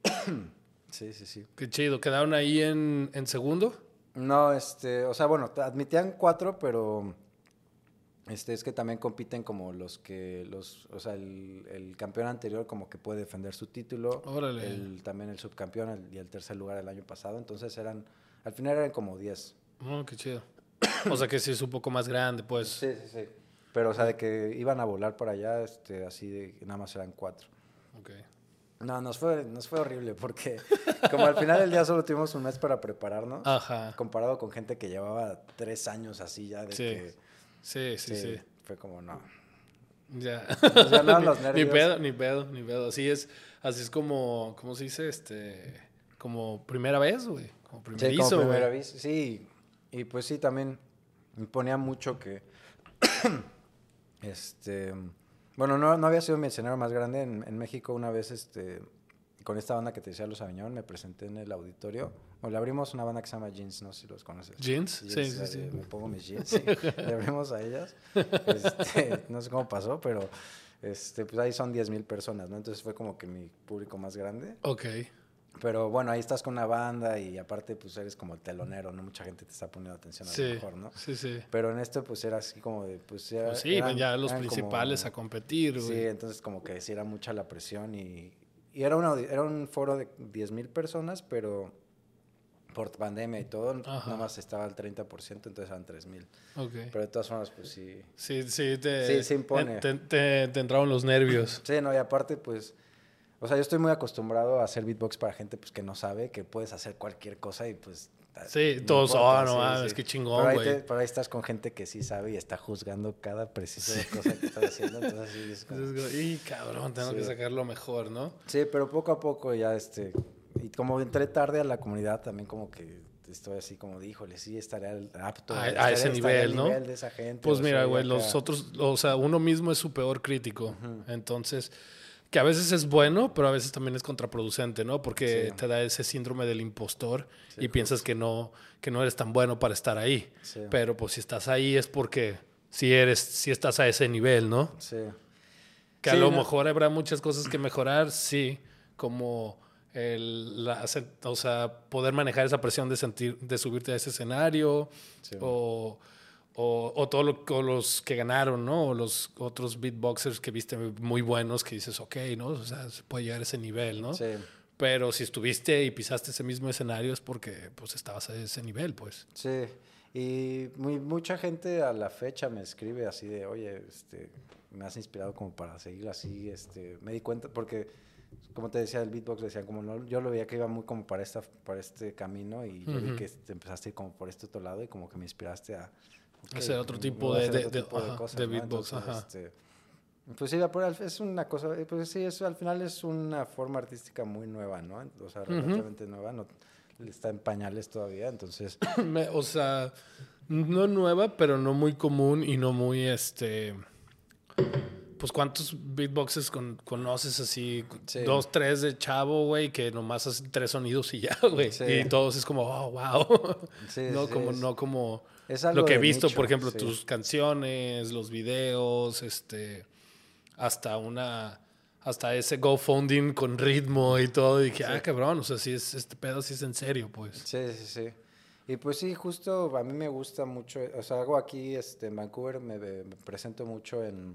Sí, sí, sí. Qué chido. ¿Quedaron ahí en, en segundo? No, este, o sea, bueno, te admitían cuatro, pero este es que también compiten como los que, los, o sea, el, el campeón anterior como que puede defender su título, Órale. el, también el subcampeón el- y el tercer lugar el año pasado, entonces eran, al final eran como diez. Oh, qué chido. O sea que sí es un poco más grande, pues. Sí, sí, sí. Pero, o sea, de que iban a volar para allá, este, así de, nada más eran cuatro. Ok. No, nos fue, nos fue horrible porque como al final del día solo tuvimos un mes para prepararnos, Ajá. comparado con gente que llevaba tres años así ya de Sí. que... Sí, sí, sí. Fue como, no. Ya. Nos ganaron los ni, nervios. ni pedo, ni pedo, ni pedo. Así es, así es como, ¿cómo se dice? Este, como primera vez, güey. Como Sí, primerizo, como güey. primera vez. Sí, y pues sí, también me ponía mucho que... este... Bueno, no, no había sido mi escenario más grande. En, en México una vez, este, con esta banda que te decía, Los Aviñón, me presenté en el auditorio. Bueno, le abrimos una banda que se llama Jeans, no sé si los conoces. ¿Jeans? Jeans Sí, sí, eh, sí. Me pongo mis jeans, sí. Le abrimos a ellas. Este, no sé cómo pasó, pero este, pues ahí son diez mil personas, ¿no? Entonces fue como que mi público más grande. Ok. Pero bueno, ahí estás con una banda y aparte pues eres como el telonero, ¿no? Mucha gente te está poniendo atención a Sí, lo mejor, ¿no? sí, sí. Pero en este pues era así como de... Pues, era, Pues sí, eran, ya los eran principales como, a competir, güey. sí, entonces como que sí era mucha la presión y, y era, una, era un foro de diez mil personas, pero por pandemia y todo, Ajá. nada más estaba al treinta por ciento, entonces eran tres mil. Ok. Pero de todas formas pues sí... Sí, sí, te, Sí, se impone. Te, te, te entraron los nervios. Sí, no, y aparte pues... O sea, yo estoy muy acostumbrado a hacer beatbox para gente pues que no sabe, que puedes hacer cualquier cosa y pues... Sí, no todos, importa, oh, no sí, mames, sí. qué Pero chingón, ahí, güey. te- pero ahí estás con gente que sí sabe y está juzgando cada precisa cosa que estás haciendo, entonces sí, es como... Entonces, y cabrón, tengo Sí. que sacar lo mejor, ¿no? Sí, pero poco a poco ya este... Y como entré tarde a la comunidad también como que estoy así como de, híjole, sí estaré al- apto. A- a estaré- ese estaré nivel, al ¿no? nivel de esa gente. Pues o mira, soy güey, acá. los otros, o sea, uno mismo es su peor crítico. Entonces, que a veces es bueno, pero a veces también es contraproducente, ¿no? Porque Sí. te da ese síndrome del impostor Sí, y piensas que no, que no eres tan bueno para estar ahí. Sí. Pero pues si estás ahí es porque si eres, si estás a ese nivel, ¿no? Sí. Que Sí, a lo no- mejor habrá muchas cosas que mejorar, sí, como el, la, o sea, poder manejar esa presión de sentir, de subirte a ese escenario, Sí. o, o, o todos lo, o los que ganaron, ¿no? O los otros beatboxers que viste muy buenos que dices, ok, ¿no? O sea, se puede llegar a ese nivel, ¿no? Sí. Pero si estuviste y pisaste ese mismo escenario es porque pues estabas a ese nivel, pues. Sí, y muy, mucha gente a la fecha me escribe así de, oye, este, me has inspirado como para seguir así, este, me di cuenta, porque como te decía, el beatbox decían como, no, yo lo veía que iba muy como para, esta, para este camino y yo vi Ujú. que te empezaste a ir como por este otro lado y como que me inspiraste a... ok, Hacer otro me tipo voy a de- hacer de- otro de- tipo ajá, cosas, de ¿no? beatbox, Entonces, ajá. este, pues sí, por al- es una cosa, eh, pues sí, eso al final es una forma artística muy nueva, ¿no? O sea, relativamente nueva, no, está en pañales todavía, entonces... Me- o sea, no nueva, pero no muy común y no muy, este... Pues, ¿cuántos beatboxes con, conoces así? Sí. Dos, tres de chavo, güey, que nomás hacen tres sonidos y ya, güey. Sí. Y todos es como, oh, wow. Sí, no, sí, como, es- no como es algo lo que he de visto, nicho, por ejemplo, sí. tus canciones, los videos, este... Hasta una... Hasta ese GoFunding con ritmo y todo. Y dije, Sí. ah, cabrón, o sea, sí es, este pedo sí es en serio, pues. Sí, sí, sí. Y pues sí, justo a mí me gusta mucho, o sea, hago aquí este, en Vancouver, me, me presento mucho en,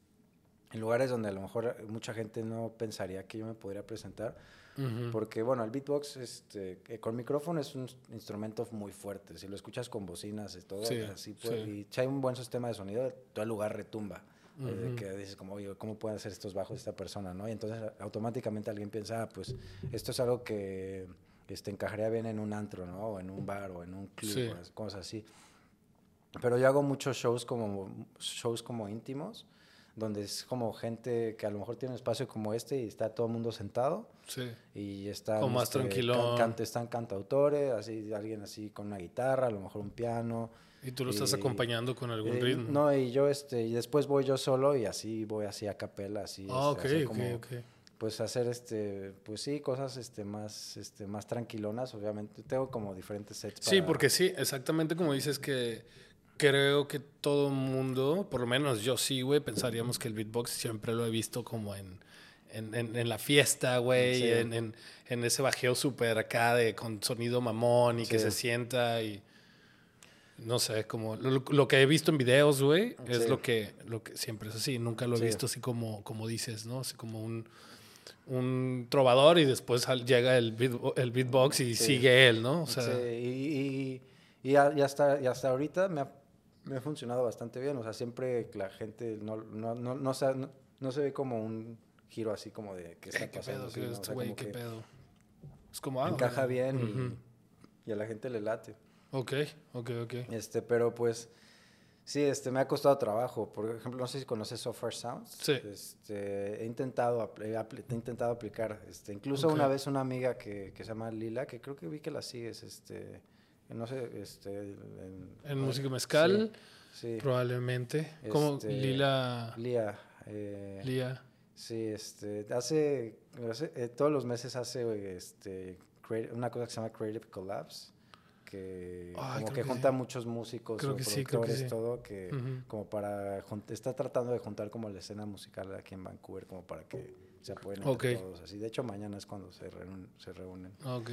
en lugares donde a lo mejor mucha gente no pensaría que yo me podría presentar, Ujú. porque bueno, el beatbox este, eh, con micrófono es un instrumento muy fuerte, si lo escuchas con bocinas y todo, Sí, así puede- sí. y si hay un buen sistema de sonido, todo el lugar retumba. eh, de Ujú. que dices como, oye, ¿cómo pueden hacer estos bajos esta persona? ¿No? Y entonces automáticamente alguien piensa, ah, pues esto es algo que este, encajaría bien en un antro, ¿no? O en un bar o en un club, Sí. o cosas así. Pero yo hago muchos shows como, shows como íntimos, donde es como gente que a lo mejor tiene un espacio como este y está todo el mundo sentado Sí. y está Como más tranquilón. están cantautores, así alguien así con una guitarra, a lo mejor un piano. Y tú lo estás Y- acompañando con algún eh, ritmo. No, y yo este y después voy yo solo y así voy así a capela, así Ah, este, ok, hacer ok, como, ok. pues hacer este pues sí, cosas este más este más tranquilonas, obviamente. Tengo como diferentes sets Sí, para- porque sí, exactamente como dices que creo que todo mundo, por lo menos yo sí, güey, pensaríamos que el beatbox siempre lo he visto como en, en, en, en la fiesta, güey, Sí. en, en, en ese bajeo súper acá de con sonido mamón y que Sí. se sienta y no sé, como lo, lo que he visto en videos, güey, es Sí. lo que lo que siempre es así, nunca lo he Sí. visto así como como dices, ¿no? Así como un un trovador y después al- llega el, beat, el beatbox y Sí. sigue él, ¿no? O sea, Sí, y, y, y, a- y hasta, y hasta ahorita me ha, me ha funcionado bastante bien. O sea, siempre la gente no, no, no, no, se, no, no se ve como un giro así como de qué está Eh, ¿Qué pasando. pedo? Sí, ¿Qué, ¿no? O este sea, güey, como qué que pedo? Es como... Ah, encaja güey. bien Ujú. y, y a la gente le late. Ok, ok, ok. Este, pero pues sí, este, me ha costado trabajo. Por ejemplo, no sé si conoces So Far Sounds. Sí. Este, he intentado, apl- he, apl- he intentado aplicar. Este, incluso Ok. una vez una amiga que, que se llama Lila, que creo que vi que la sigues, este, no sé, este, en, En música sí, mezcal, sí, probablemente. Como este, Lila... Lía, eh, Lía. sí, este, hace, hace- eh, todos los meses hace, este, creat- una cosa que se llama Creative Collabs, que Ay, como creo que que junta sí. muchos músicos Creo o que sí, creo que productores, sí. todo, que Ujú. como para, jun- está tratando de juntar como la escena musical aquí en Vancouver, como para que se apoyen entre Ok. todos, así. De hecho, mañana es cuando se, reúnen. Se reúnen. Ok.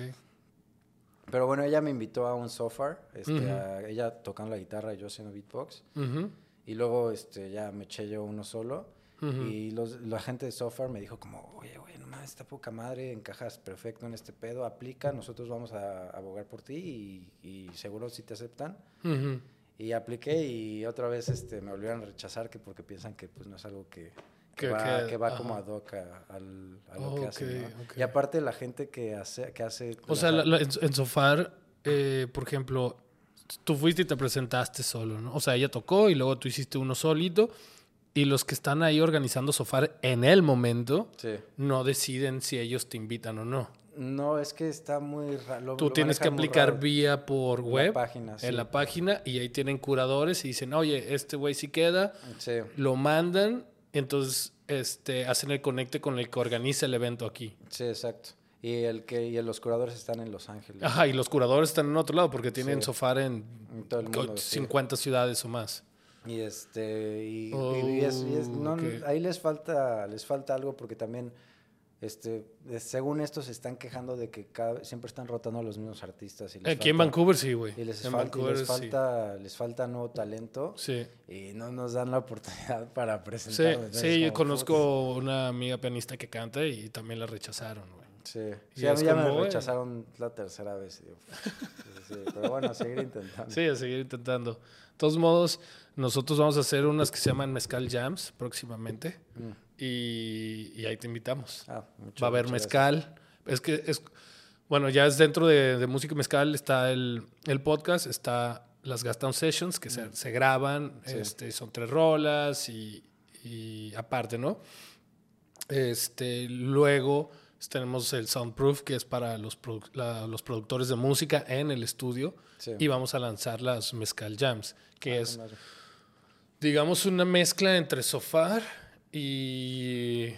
Pero bueno, ella me invitó a un sofá, este, Ujú. a ella tocando la guitarra y yo haciendo beatbox. Ujú. Y luego este, ya me eché yo uno solo. Ujú. Y los, la gente de Sofar me dijo como, oye, güey, nomás esta poca madre, encajas perfecto en este pedo, aplica, nosotros vamos a abogar por ti y, y seguro sí te aceptan. Ujú. Y apliqué y otra vez este, me volvieron a rechazar que porque piensan que pues no es algo que, que Que- va, que- que va ajá. como ad hoc a, al- a lo Oh, que ok, hacen, ¿no? ok. Y aparte la gente que hace... Que hace O las sea, la- ar- la- en, en Sofar, eh, por ejemplo, tú fuiste y te presentaste solo, ¿no? O sea, ella tocó y luego tú hiciste uno solito. Y los que están ahí organizando Sofar en el momento Sí. no deciden si ellos te invitan o no. No, es que está muy raro. Tú tienes que aplicar vía por La web, página, sí. en la página, y ahí tienen curadores y dicen, oye, este güey sí queda, Sí, lo mandan, entonces este, hacen el conecte con el que organiza el evento aquí. sí, exacto. Y el que y los curadores están en Los Ángeles. Ajá, y los curadores están en otro lado porque tienen Sí. Sofar en En todo el mundo, sí. cincuenta ciudades o más. Y este y, Oh, y es- y es- no, ok. ahí les falta les falta algo porque también este eh, según esto se están quejando de que cada, siempre están rotando a los mismos artistas y les Aquí en falta- Vancouver sí, güey. y les, En falta, y Vancouver les sí. falta les falta nuevo talento Sí. y no nos dan la oportunidad para Sí, presentarnos. Entonces, sí, yo como, conozco una amiga pianista que canta y también la rechazaron, güey. "Putz". Sí, Y sí, a es mí ya como, me güey. rechazaron la tercera vez. y digo, "Putz". Sí, sí, pero bueno, a seguir intentando. Sí, a seguir intentando. De todos modos, nosotros vamos a hacer unas que se llaman Mezcal Jams próximamente Mm. y, y ahí te invitamos. Ah, muchas- Va a haber muchas mezcal. Es que es, bueno, ya es dentro de, de música mezcal, está el, el podcast, está las Gastown Sessions que se, se graban, Sí. este, son tres rolas y, y aparte, ¿no? Este, luego tenemos el Soundproof, que es para los, produ- la- los productores de música en el estudio. Sí. Y vamos a lanzar las Mezcal Jams, que Ah, es, con madre. digamos, una mezcla entre Sofar y...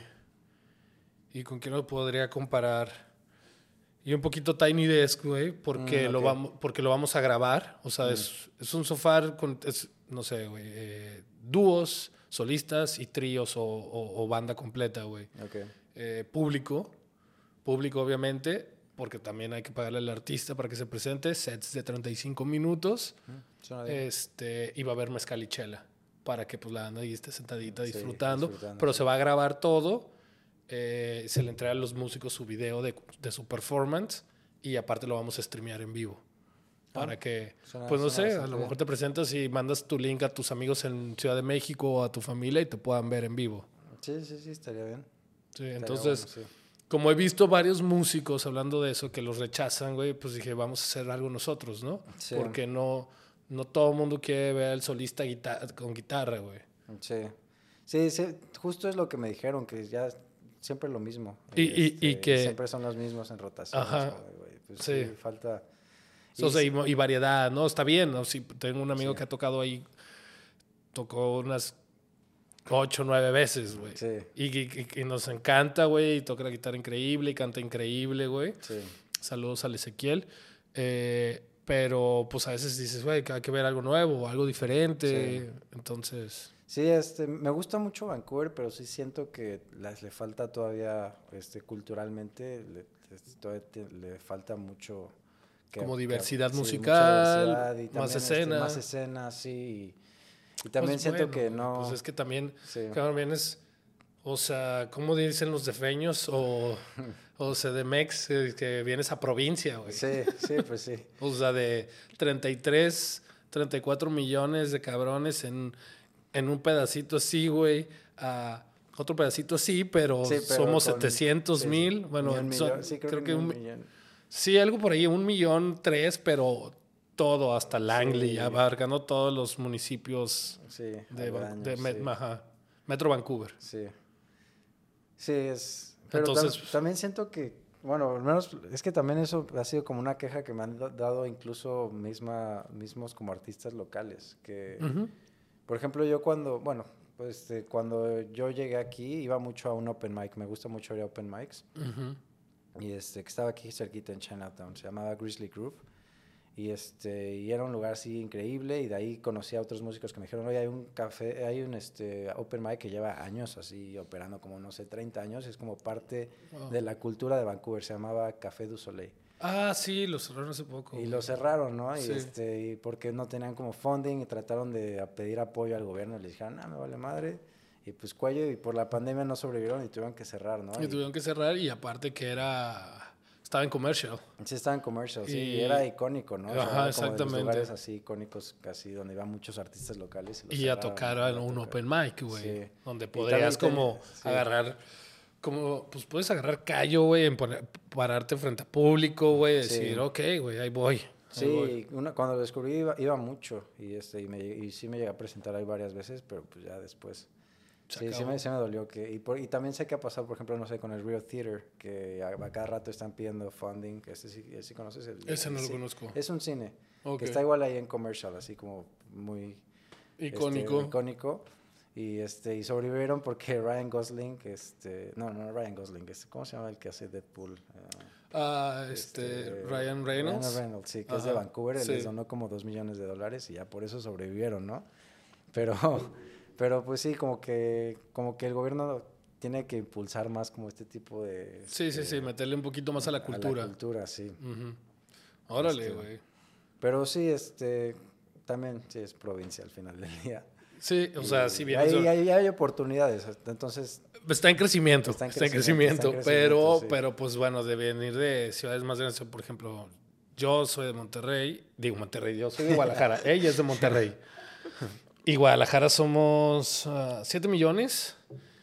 ¿Y con qué lo podría comparar? Y un poquito Tiny Desk, güey, porque, Mm, lo ok. vamos, porque lo vamos a grabar. O sea, es, es un Sofar con, es, no sé, güey, eh, dúos, solistas y tríos o, o- o banda completa, güey. Ok. Eh, público, público obviamente, porque también hay que pagarle al artista para que se presente, sets de treinta y cinco minutos, Mm, suena bien. este, y va a haber mezcal y chela, para que pues la banda ahí esté sentadita Sí, disfrutando, disfrutando, pero sí. se va a grabar todo, eh, se le entrega a los músicos su video de, de su performance, y aparte lo vamos a streamear en vivo. Para Ah, que, suena- pues no suena sé, a bastante lo mejor bien. te presentas y mandas tu link a tus amigos en Ciudad de México o a tu familia y te puedan ver en vivo. Sí, sí, sí, estaría bien. Sí, Estaría entonces, bueno, sí. como he visto varios músicos hablando de eso que los rechazan, güey, pues dije, vamos a hacer algo nosotros, ¿no? Sí. Porque no, no todo el mundo quiere ver al solista guita- con guitarra, güey. Sí. Sí, sí, justo es lo que me dijeron, que ya siempre lo mismo. Y- y- y que- Siempre son los mismos en rotación. Ajá. Pues Sí. sí. falta... O sea, sí- y, mo- y variedad, ¿no? Está bien, ¿no? Sí, tengo un amigo Sí. que ha tocado ahí, tocó unas ocho, nueve veces, güey. Sí. Y, y- y nos encanta, güey, y toca la guitarra increíble y canta increíble, güey. Sí. Saludos al Ezequiel. Eh, pero pues a veces dices, güey, que hay que ver algo nuevo, algo diferente. Sí. Entonces, Sí, este, me gusta mucho Vancouver, pero sí siento que las, le falta todavía, este, culturalmente, le, este, todavía te- le falta mucho... que- Como que- diversidad sí, mucha musical, diversidad y más también, este, escena. más escenas, sí. Y, y también pues, siento bueno, que güey, no... Pues es que también, Sí. cabrón, vienes, o sea, ¿cómo dicen los defeños? O, o sea, de Mex, eh, que vienes a provincia, güey. Sí, sí, pues sí. O sea, de treinta y tres, treinta y cuatro millones de cabrones en, en un pedacito así, güey, a Otro pedacito sí, pero, Sí, pero somos con- setecientos sí, mil. sí. Bueno, Ni un son- millón. Sí, creo, creo que que ni un un, mi- millón. sí, algo por ahí, un millón tres, pero todo, hasta Langley, Sí. abarcando todos los municipios Sí, de, Van- aledaños, de Met- sí. ajá, Metro Vancouver. Sí. Sí, es... Pero tam- Entonces, también siento que, bueno, al menos es que también eso ha sido como una queja que me han da- dado incluso misma, mismos como artistas locales, que, ujú, por ejemplo, yo cuando, bueno, pues este, cuando yo llegué aquí iba mucho a un open mic, me gusta mucho ir a open mics, ujú. y este, que estaba aquí cerquita en Chinatown, se llamaba Grizzly Groove. Y, este, y era un lugar así increíble y de ahí conocí a otros músicos que me dijeron, oye, hay un café, hay un este, open mic que lleva años así operando, como no sé, treinta años, es como parte Wow. de la cultura de Vancouver, se llamaba Café du Soleil. Ah, sí, lo cerraron hace poco. Y güey. lo cerraron, ¿no? Sí. Y, este, y porque no tenían como funding y trataron de a pedir apoyo al gobierno y les dijeron, ah, me vale madre. Y pues cuello y por la pandemia no sobrevivieron y tuvieron que cerrar, ¿no? Y tuvieron que cerrar y aparte que era... Estaba en commercial. Sí, estaba en commercial, sí, Y- y era icónico, ¿no? O sea, Ajá, era como de los exactamente. lugares así icónicos, casi donde iban muchos artistas locales. los Y a cerraron, tocar ¿no? a a un tocar. open mic, güey. Sí. Donde Y podrías también como ten- sí. agarrar... Como, pues puedes agarrar callo, güey, en poner- pararte frente a público, güey, Sí. decir, ok, güey, ahí voy. ahí Sí, voy". una- cuando lo descubrí iba, iba mucho y, este, y, me, y sí me llegué a presentar ahí varias veces, pero pues ya después... Se Sí, sí acabó. me, sí me dolió. Que, y, por- y también sé que ha pasado, por ejemplo, no sé, con el Real Theater, que a, a cada rato están pidiendo funding, que ese sí, ese sí conoces. El, Ese el no lo ci- conozco. Es un cine, Ok. que está igual ahí en commercial, así como muy... Icónico. este, icónico. Y, este, y sobrevivieron porque Ryan Gosling, este, no, no Ryan Gosling, este, ¿cómo se llama el que hace Deadpool? Ah, este, Ryan Reynolds. Ryan Reynolds, sí, que es de Ajá, Vancouver, él sí. les donó como dos millones de dólares y ya por eso sobrevivieron, ¿no? Pero, pero pues sí, como que, como que el gobierno tiene que impulsar más como este tipo de... Sí, sí, este, sí, meterle un poquito más a la cultura. A la cultura, sí. Ujú. Órale, Este, güey. Pero sí, este, también sí es provincia al final del día. Sí, o sea, Y si bien... Hay, o sea, hay, hay oportunidades, entonces... está en crecimiento, Está está en en crecimiento, crecimiento, está en pero, crecimiento, sí. pero pues bueno, de venir de ciudades más grandes, por ejemplo, yo soy de Monterrey, digo Monterrey, yo soy de Guadalajara, ella es de Monterrey. Y Guadalajara somos siete millones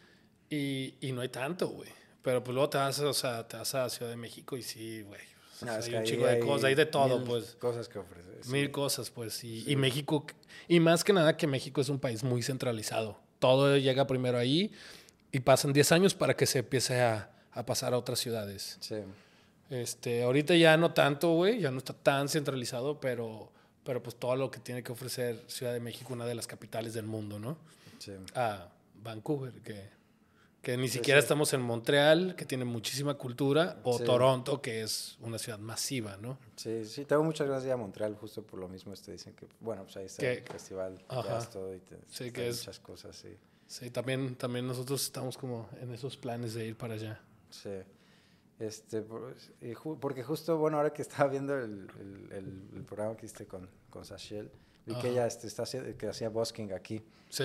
y, y no hay tanto, güey. Pero pues luego te vas, o sea, te vas a Ciudad de México y sí, güey. o sea, No, es hay que un ahí chingo de hay cosas, hay de todo, mil pues. cosas que ofrecer. sí. Mil cosas, pues. Y, Sí. y México, y más que nada que México es un país muy centralizado. Todo llega primero ahí y pasan diez años para que se empiece a, a pasar a otras ciudades. Sí. Este, ahorita ya no tanto, güey, ya no está tan centralizado, pero, pero pues todo lo que tiene que ofrecer Ciudad de México, una de las capitales del mundo, ¿no? Sí. A Vancouver, que, que ni Sí, siquiera sí. estamos en Montreal, que tiene muchísima cultura, o Sí. Toronto, que es una ciudad masiva, ¿no? Sí, sí, tengo muchas gracias a Montreal, justo por lo mismo este dicen que, bueno, pues ahí está Que- el festival, Ajá. jazz, todo, y te, Sí, están que es- muchas cosas, sí, Sí, también, también nosotros estamos como en esos planes de ir para allá. sí. Este, por- y ju- porque justo, bueno, ahora que estaba viendo el, el, el- el programa que hiciste con, con Sashiel, vi Ajá. que ella este, está, haci- que hacía busking aquí. Sí.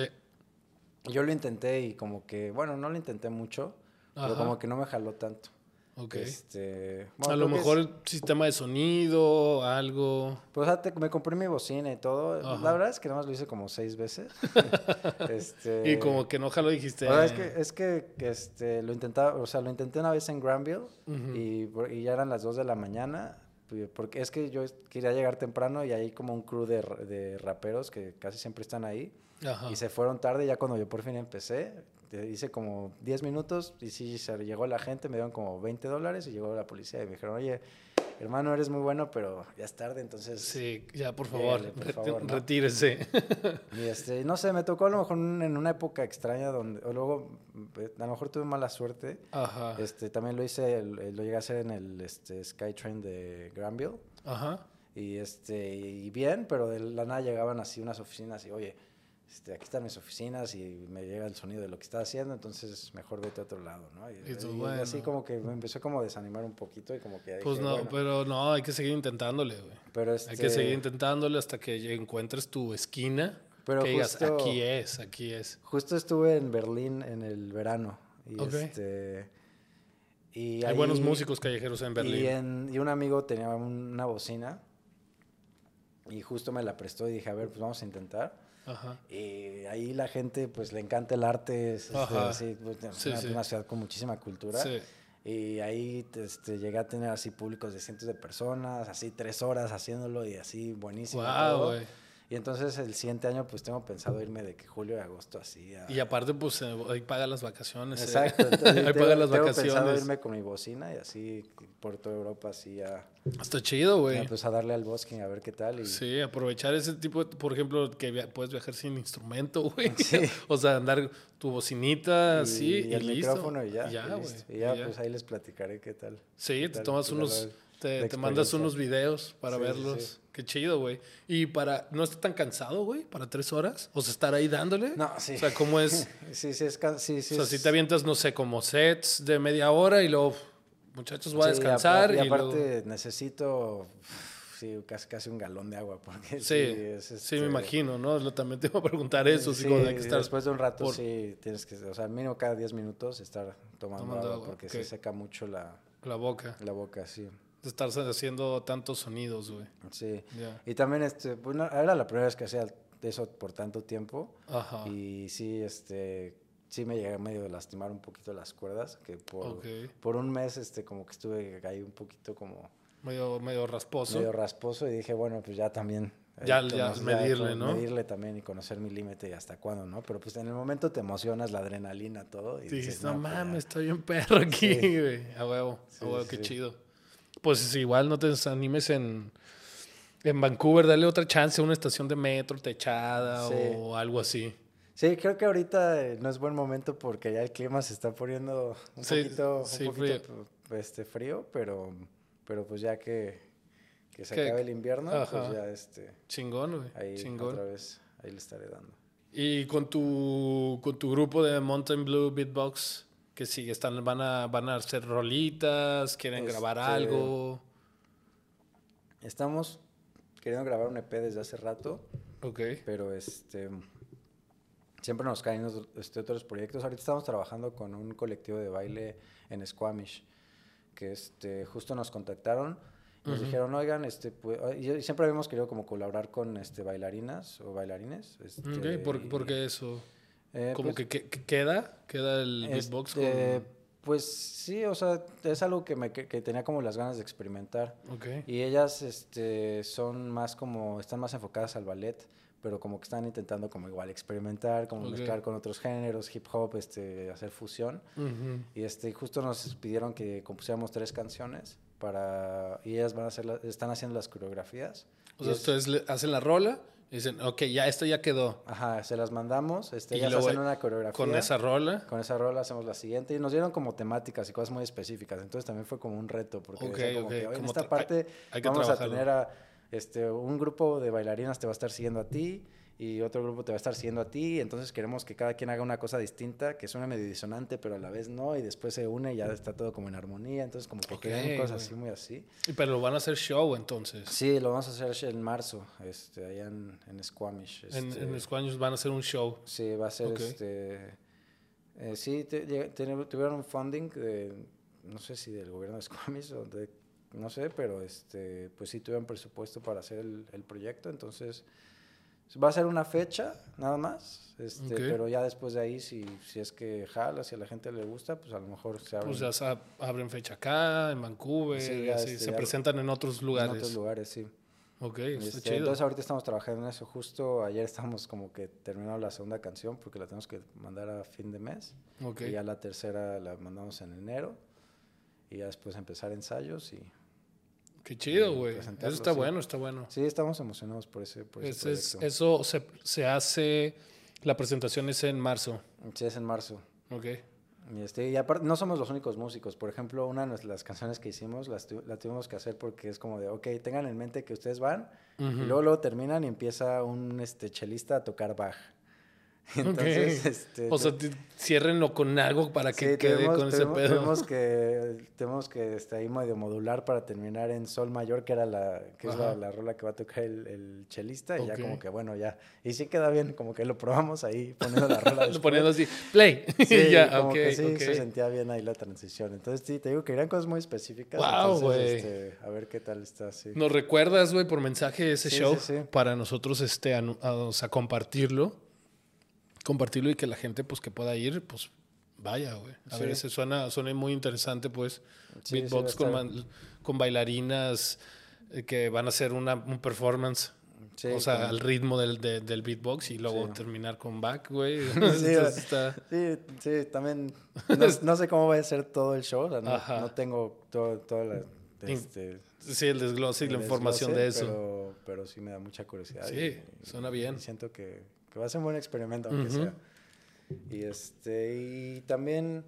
Yo lo intenté y como que, bueno, no lo intenté mucho, pero Ajá. como que no me jaló tanto. Ok. Este, a bueno, lo creo que mejor es- el sistema de sonido, algo. Pues o sea, te- me compré mi bocina y todo. Ajá. La verdad es que nada más lo hice como seis veces. este, Y como que no lo dijiste. o sea, es que, es que, que, este, lo intentaba, o sea, lo intenté una vez en Granville Ujú. y, por- y ya eran las dos de la mañana. pi- Porque es que yo quería llegar temprano y hay como un crew de, ra- de raperos que casi siempre están ahí. Ajá. Y se fueron tarde. Ya cuando yo por fin empecé, te- hice como diez minutos y sí, se llegó la gente, me dieron como veinte dólares y llegó la policía y me dijeron, oye, hermano, eres muy bueno, pero ya es tarde, entonces... Sí, ya, por favor, Llégale, por reti- favor, ¿no? retírese. Y este, no sé, me tocó a lo mejor en en una época extraña donde, o luego, eh, a lo mejor tuve mala suerte. Ajá. Este, también lo hice, el- el- lo llegué a hacer en el este, Skytrain de Granville. Ajá. Y, este, y bien, pero de la nada llegaban así unas oficinas y, oye, este, aquí están mis oficinas y me llega el sonido de lo que estás haciendo, entonces mejor vete a otro lado, ¿no? Y, Y tú, y bueno. así como que me empezó como a desanimar un poquito y como que... Pues dije, no, bueno, pero no, hay que seguir intentándole, güey. pero este, Hay que seguir intentándole hasta que encuentres tu esquina. Pero que digas, justo- aquí es, aquí es. Justo estuve en Berlín en el verano. Y Ok. este... Y Hay ahí- buenos músicos callejeros en Berlín. Y, en- y un amigo tenía un- una bocina y justo me la prestó y dije, a ver, pues vamos a intentar. Ajá. Y ahí la gente, pues, le encanta el arte. Es, este, así, pues, sí, una, sí. una ciudad con muchísima cultura. Sí. Y ahí este, llegué a tener así públicos de cientos de personas, así tres horas haciéndolo y así buenísimo Wow, todo. güey. Y entonces el siguiente año pues tengo pensado irme de que julio y agosto así a... Y aparte pues eh, ahí pagan las vacaciones. Exacto, eh. entonces ahí tengo, pagan las tengo vacaciones. pensado irme con mi bocina y así por toda Europa así a... Está chido, güey. Pues a darle al bosque a ver qué tal. Y... Sí, aprovechar ese tipo, de, por ejemplo, que via puedes viajar sin instrumento, güey. Sí. O sea, andar tu bocinita, y, así, y y el listo. micrófono y ya. Y ya, y, güey. y ya, y ya. pues ahí les platicaré qué tal. Sí, qué te tal, tomas qué unos, tal te, te mandas unos videos para sí, verlos. Sí, sí. Qué chido, güey. Y para, ¿no está tan cansado, güey? Para tres horas. O sea, estar ahí dándole. No, sí. O sea, ¿cómo es? sí, sí, es... Sí, sí, o sea, es... si te avientas, no sé, como sets de media hora y luego, muchachos, voy a descansar. Sí, y, y, aparte luego... necesito... Sí, casi, casi un galón de agua, porque sí, sí, es, sí este, me imagino, ¿no? Lo, también te iba a preguntar eso, sí, sí, como hay que estar después de un rato por... sí tienes que, o sea, mínimo cada diez minutos estar tomando, Tomando agua, agua, porque okay. se seca mucho la, la boca. La boca, sí. De estar haciendo tantos sonidos, güey. Sí. Yeah. Y también, este, bueno, era la primera vez que hacía eso por tanto tiempo. Ajá. Y sí, este... Sí me llegué medio a lastimar un poquito las cuerdas, que por, okay. por un mes, este, como que estuve ahí un poquito como... Medio, medio rasposo. Medio rasposo y dije, bueno, pues ya también... Ya, eh, ya, medirle, ya, ¿no? Medirle también y conocer mi límite y hasta cuándo, ¿no? Pero pues en el momento te emocionas, la adrenalina, todo. Y sí, dices, no, no mames, pues estoy bien perro aquí, sí. güey. A huevo, sí, a huevo, sí. qué chido. Pues igual no te desanimes en, en Vancouver, dale otra chance a una estación de metro techada sí. o algo así. Sí, creo que ahorita eh, no es buen momento porque ya el clima se está poniendo un sí, poquito, sí, un poquito frío. Este, frío, pero, pero pues ya que, que se acabe el invierno, ajá. Pues ya este... Chingón, güey. Ahí Chingón. otra vez, ahí le estaré dando. Y con tu, con tu grupo de Mountain Blue Beatbox, que sigue, están, van a, van a hacer rolitas, quieren este, grabar algo. Estamos queriendo grabar un E P desde hace rato. Ok. Pero este... Siempre nos caen este, otros proyectos. Ahorita estamos trabajando con un colectivo de baile en Squamish, que este, justo nos contactaron y nos uh-huh. dijeron, oigan, este, pues, y siempre habíamos querido como colaborar con este, bailarinas o bailarines. Este, okay. ¿Por, y, ¿Por qué eso? Eh, ¿Como pues, que, que queda? ¿Queda el beatbox? Este, con... Pues sí, o sea, es algo que, me, que, que tenía como las ganas de experimentar. Okay. Y ellas este, son más como, están más enfocadas al ballet, pero como que están intentando como igual experimentar, como okay. mezclar con otros géneros, hip hop, este, hacer fusión. Uh-huh. Y este, justo nos pidieron que compusiéramos tres canciones para, y ellas van a hacer la, están haciendo las coreografías. O sea, es, ustedes le hacen la rola y dicen, ok, ya esto ya quedó. Ajá, se las mandamos, este, ellas hacen una coreografía. Con esa rola. Con esa rola hacemos la siguiente y nos dieron como temáticas y cosas muy específicas, entonces también fue como un reto, porque okay, como okay. que, como en esta parte hay, hay que vamos trabajarlo. a tener a este, un grupo de bailarinas te va a estar siguiendo a ti y otro grupo te va a estar siguiendo a ti, entonces queremos que cada quien haga una cosa distinta, que suene medio disonante, pero a la vez no, y después se une y ya está todo como en armonía, entonces como que okay, quedan cosas así, muy así. Pero lo van a hacer show, entonces. Sí, lo vamos a hacer en marzo, este, allá en, en Squamish. Este, en, en Squamish van a hacer un show. Sí, va a ser okay. este... Eh, sí, te, te, tuvieron un funding de, no sé si del gobierno de Squamish o de, no sé, pero este, pues sí tuvieron presupuesto para hacer el, el proyecto, entonces... Va a ser una fecha, nada más, este, okay. pero ya después de ahí, si, si es que jala, si a la gente le gusta, pues a lo mejor se abren. Pues ya se abren fecha acá, en Vancouver, sí, ya, así, este, se ya presentan en otros lugares. En otros lugares, sí. Ok, está este, chido. Entonces ahorita estamos trabajando en eso. Justo ayer estamos como que terminando la segunda canción porque la tenemos que mandar a fin de mes. Okay. Y ya la tercera la mandamos en enero. Y ya después empezar ensayos y... Qué chido, güey. Eso está sí. bueno, está bueno. Sí, estamos emocionados por ese, por ese es, es, Eso se, se hace... La presentación es en marzo. Sí, es en marzo. Ok. Y, este, y aparte, no somos los únicos músicos. Por ejemplo, una de las canciones que hicimos las tu, la tuvimos que hacer porque es como de, ok, tengan en mente que ustedes van uh-huh. y luego, luego terminan y empieza un este, chelista a tocar Bach. Entonces, Ok. este... O sea, t- ciérrenlo con algo para que Sí, quede tuvimos, con ese tuvimos, pedo. tuvimos que, tuvimos que este, ahí medio modular para terminar en sol mayor, que era la, que es la, Ajá. la rola que va a tocar el, el chelista, y ya Ok. como que bueno, ya. Y sí queda bien, como que lo probamos ahí poniendo la rola Lo poniendo después. así, play. Sí, Y ya, como ok, que sí ok. se sentía bien ahí la transición. Entonces sí, te digo que eran cosas muy específicas. Wow, Entonces, güey. este, a ver qué tal está, sí. ¿Nos recuerdas, güey, por mensaje ese Sí, show? sí, sí. Para nosotros, este, anu- a- o sea, compartirlo. Compartirlo y que la gente, pues, que pueda ir, pues, vaya, güey. A Sí. ver, ese suena, suena muy interesante, pues. Sí, sí, va a Beatbox con, estar- man- con bailarinas eh, que van a hacer una, un performance. Sí, o sea, con- al ritmo del, de- del beatbox y luego Sí. terminar con back, güey. Sí, Entonces está... sí, sí, también no, no sé cómo va a ser todo el show, o sea, no, Ajá. no tengo todo, toda la, este, Sí, el desglose y la el información desglose, de eso. Pero, pero sí me da mucha curiosidad. Sí, y- suena y bien. siento que, que va a ser un buen experimento, aunque Ujú. sea. Y, este, y también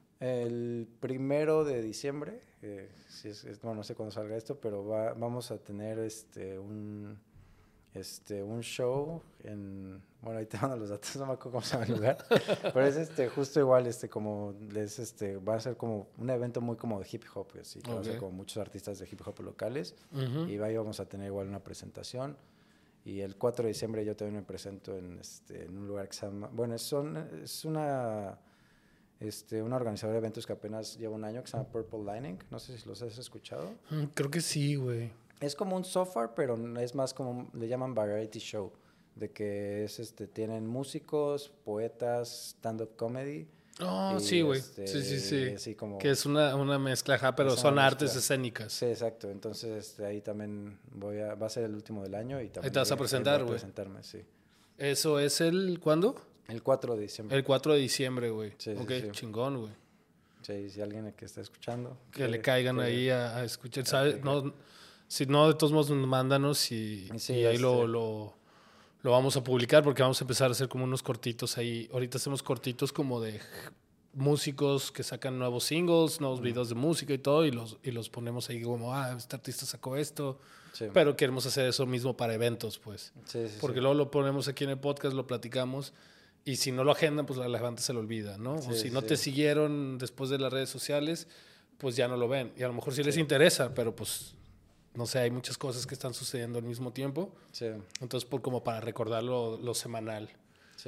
el primero de diciembre, eh, si es, es- bueno, no sé cuándo salga esto, pero va, vamos a tener este, un, este, un show en... Bueno, ahí te mando los datos, no me acuerdo cómo se llama el lugar. Pero es este, justo igual, este, como, es este, va a ser como un evento muy como de hip hop, así, que va a ser Ok. como muchos artistas de hip hop locales. Ujú. Y ahí vamos a tener igual una presentación. Y el cuatro de diciembre yo también me presento en, este, en un lugar que se llama... Bueno, es, son, es una, este, una organizadora de eventos que apenas lleva un año, que se llama Purple Lining. No sé si los has escuchado. Mm, Creo que sí, güey. Es como un software, pero es más como... Le llaman variety show. De que es, este, tienen músicos, poetas, stand-up comedy. Oh, y, sí, güey. este, Sí, sí, sí. así como... Que es una, una mezcla, ajá, pero Es una son artes mezcla. escénicas. Sí, exacto. Entonces este, ahí también voy a... Va a ser el último del año y también... te vas a voy voy presentar, güey. presentarme, sí. Eso es el... ¿Cuándo? El cuatro de diciembre. El cuatro de diciembre, güey. Sí, sí, ok, sí. chingón, güey. Sí, si alguien que está escuchando... Que quiere- le caigan quiere- ahí a, a escuchar, ¿sabes? Ok. No, si no, de todos modos, mándanos y, Sí, y ahí lo, este- lo, lo vamos a publicar porque vamos a empezar a hacer como unos cortitos ahí. Ahorita hacemos cortitos como de músicos que sacan nuevos singles, nuevos videos de música y todo, y los, y los ponemos ahí como, ah, este artista sacó esto. Sí, Pero queremos hacer eso mismo para eventos, pues. sí, sí, Porque sí. luego lo ponemos aquí en el podcast, lo platicamos. Y si no lo agendan, pues a la gente se lo olvida, ¿no? Sí, o si no sí. te siguieron después de las redes sociales, pues ya no lo ven. Y a lo mejor sí les Sí. interesa, pero pues, no sé, hay muchas cosas que están sucediendo al mismo tiempo. Sí, Entonces, por como para recordar lo, lo semanal. sí.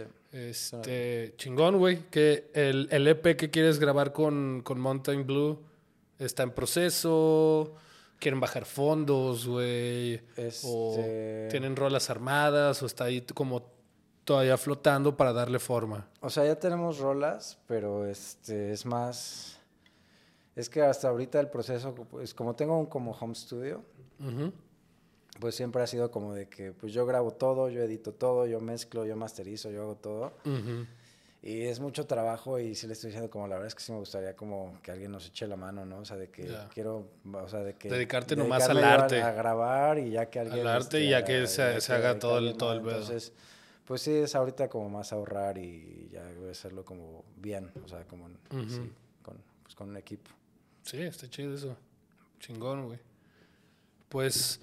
Este, chingón, güey. Que el, el E P que quieres grabar con, con Mountain Blue está en proceso. Quieren bajar fondos, güey. O Este- tienen rolas armadas, o está ahí como todavía flotando para darle forma. O sea, ya tenemos rolas, pero este es más... Es que hasta ahorita el proceso, pues como tengo un como home studio, Ujú. pues siempre ha sido como de que pues yo grabo todo, yo edito todo, yo mezclo, yo masterizo, yo hago todo. Ujú. Y es mucho trabajo y sí le estoy diciendo como la verdad es que sí me gustaría como que alguien nos eche la mano, ¿no? O sea, de que Ya. quiero, o sea, de que... Dedicarte nomás al dedicarme yo a- arte. A, grabar y ya que alguien... Al arte y ya que se- ya se que haga todo el- dedicarle todo más. el pedo. Entonces, pues sí, es ahorita como más ahorrar y ya voy a hacerlo como bien, o sea, como Ujú. sí, con, pues con un equipo. Sí, está chido eso. Chingón, güey. Pues,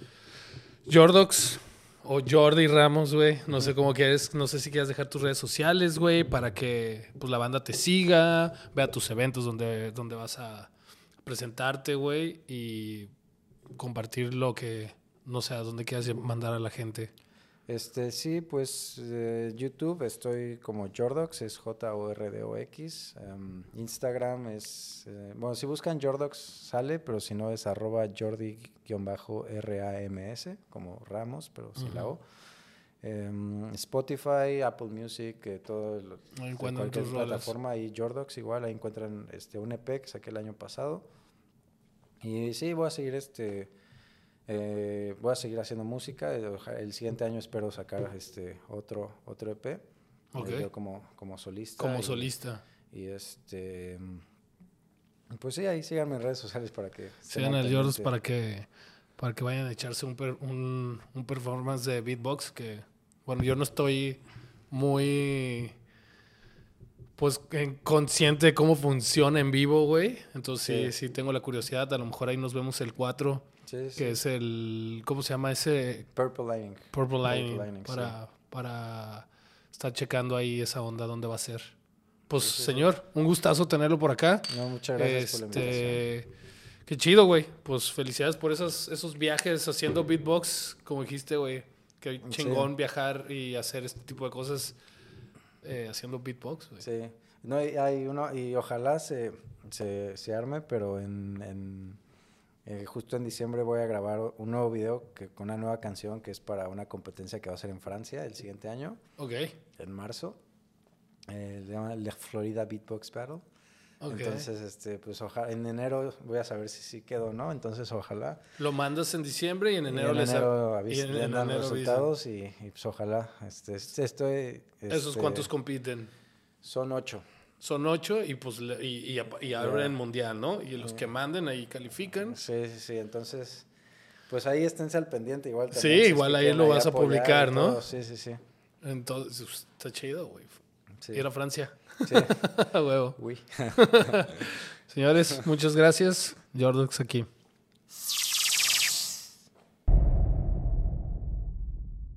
Jordox o Jordi Ramos, güey. No sé cómo quieres, no sé si quieres dejar tus redes sociales, güey, para que pues la banda te siga, vea tus eventos donde, donde vas a presentarte, güey, y compartir lo que, no sé, a dónde quieras mandar a la gente. Este, sí, pues eh, YouTube estoy como Jordox, es J O R D O X. Um, Instagram es, eh, bueno, si buscan Jordox sale, pero si no es arroba Jordi-R A M S, como Ramos, pero sin la O. Um, Spotify, Apple Music, eh, todo lo, Ahí de encuentran cualquier tus rolas. plataforma y Jordox igual, ahí encuentran este, un E P que saqué el año pasado. Y sí, voy a seguir este... Eh, voy a seguir haciendo música. eh, oja- El siguiente año espero sacar este otro otro E P. Ok. eh, yo como, como solista. Como y- solista. Y este. mm, Pues sí, ahí síganme en redes sociales para que. estén Sigan al al Jordox pendiente. para que, para que vayan a echarse un, per- un, un performance de beatbox que, bueno, yo no estoy muy, pues, en- consciente de cómo funciona en vivo, güey. Entonces sí, Sí. sí tengo la curiosidad. A lo mejor ahí nos vemos el cuatro, Sí, sí. que es el, ¿cómo se llama ese? Purple Lining. Purple Purple Lining. Lining, para, para está checando ahí esa onda, dónde va a ser. Pues, sí, sí, señor, un gustazo tenerlo por acá. No, muchas gracias este, por la invitación. Qué chido, güey. Pues felicidades por esos, esos viajes haciendo beatbox, como dijiste, güey. Qué chingón sí. viajar y hacer este tipo de cosas eh, haciendo beatbox, güey. Sí. No, hay uno, y ojalá se, se, se arme, pero en, en eh, justo en diciembre voy a grabar un nuevo video que, con una nueva canción que es para una competencia que va a ser en Francia el siguiente año. Ok. En marzo. Eh, se llama la Florida Beatbox Battle. Okay. Entonces, este, pues ojalá, en enero voy a saber si sí quedo o no, entonces ojalá. Lo mandas en diciembre y en enero, y en les enero avisan los resultados y, y pues ojalá. Este, estoy, este, ¿Esos cuántos compiten? Son ocho. Son ocho y pues y, y, y abren mundial, ¿no? Y los sí. que manden ahí califican. Sí, sí, sí, entonces, pues ahí esténse al pendiente igual también. Sí, si igual ahí lo vas a publicar, ¿no? Sí, sí, sí. Entonces, está chido, güey. Sí. Ir a Francia. Sí. Huevo. Uy. Señores, muchas gracias. Jordox aquí.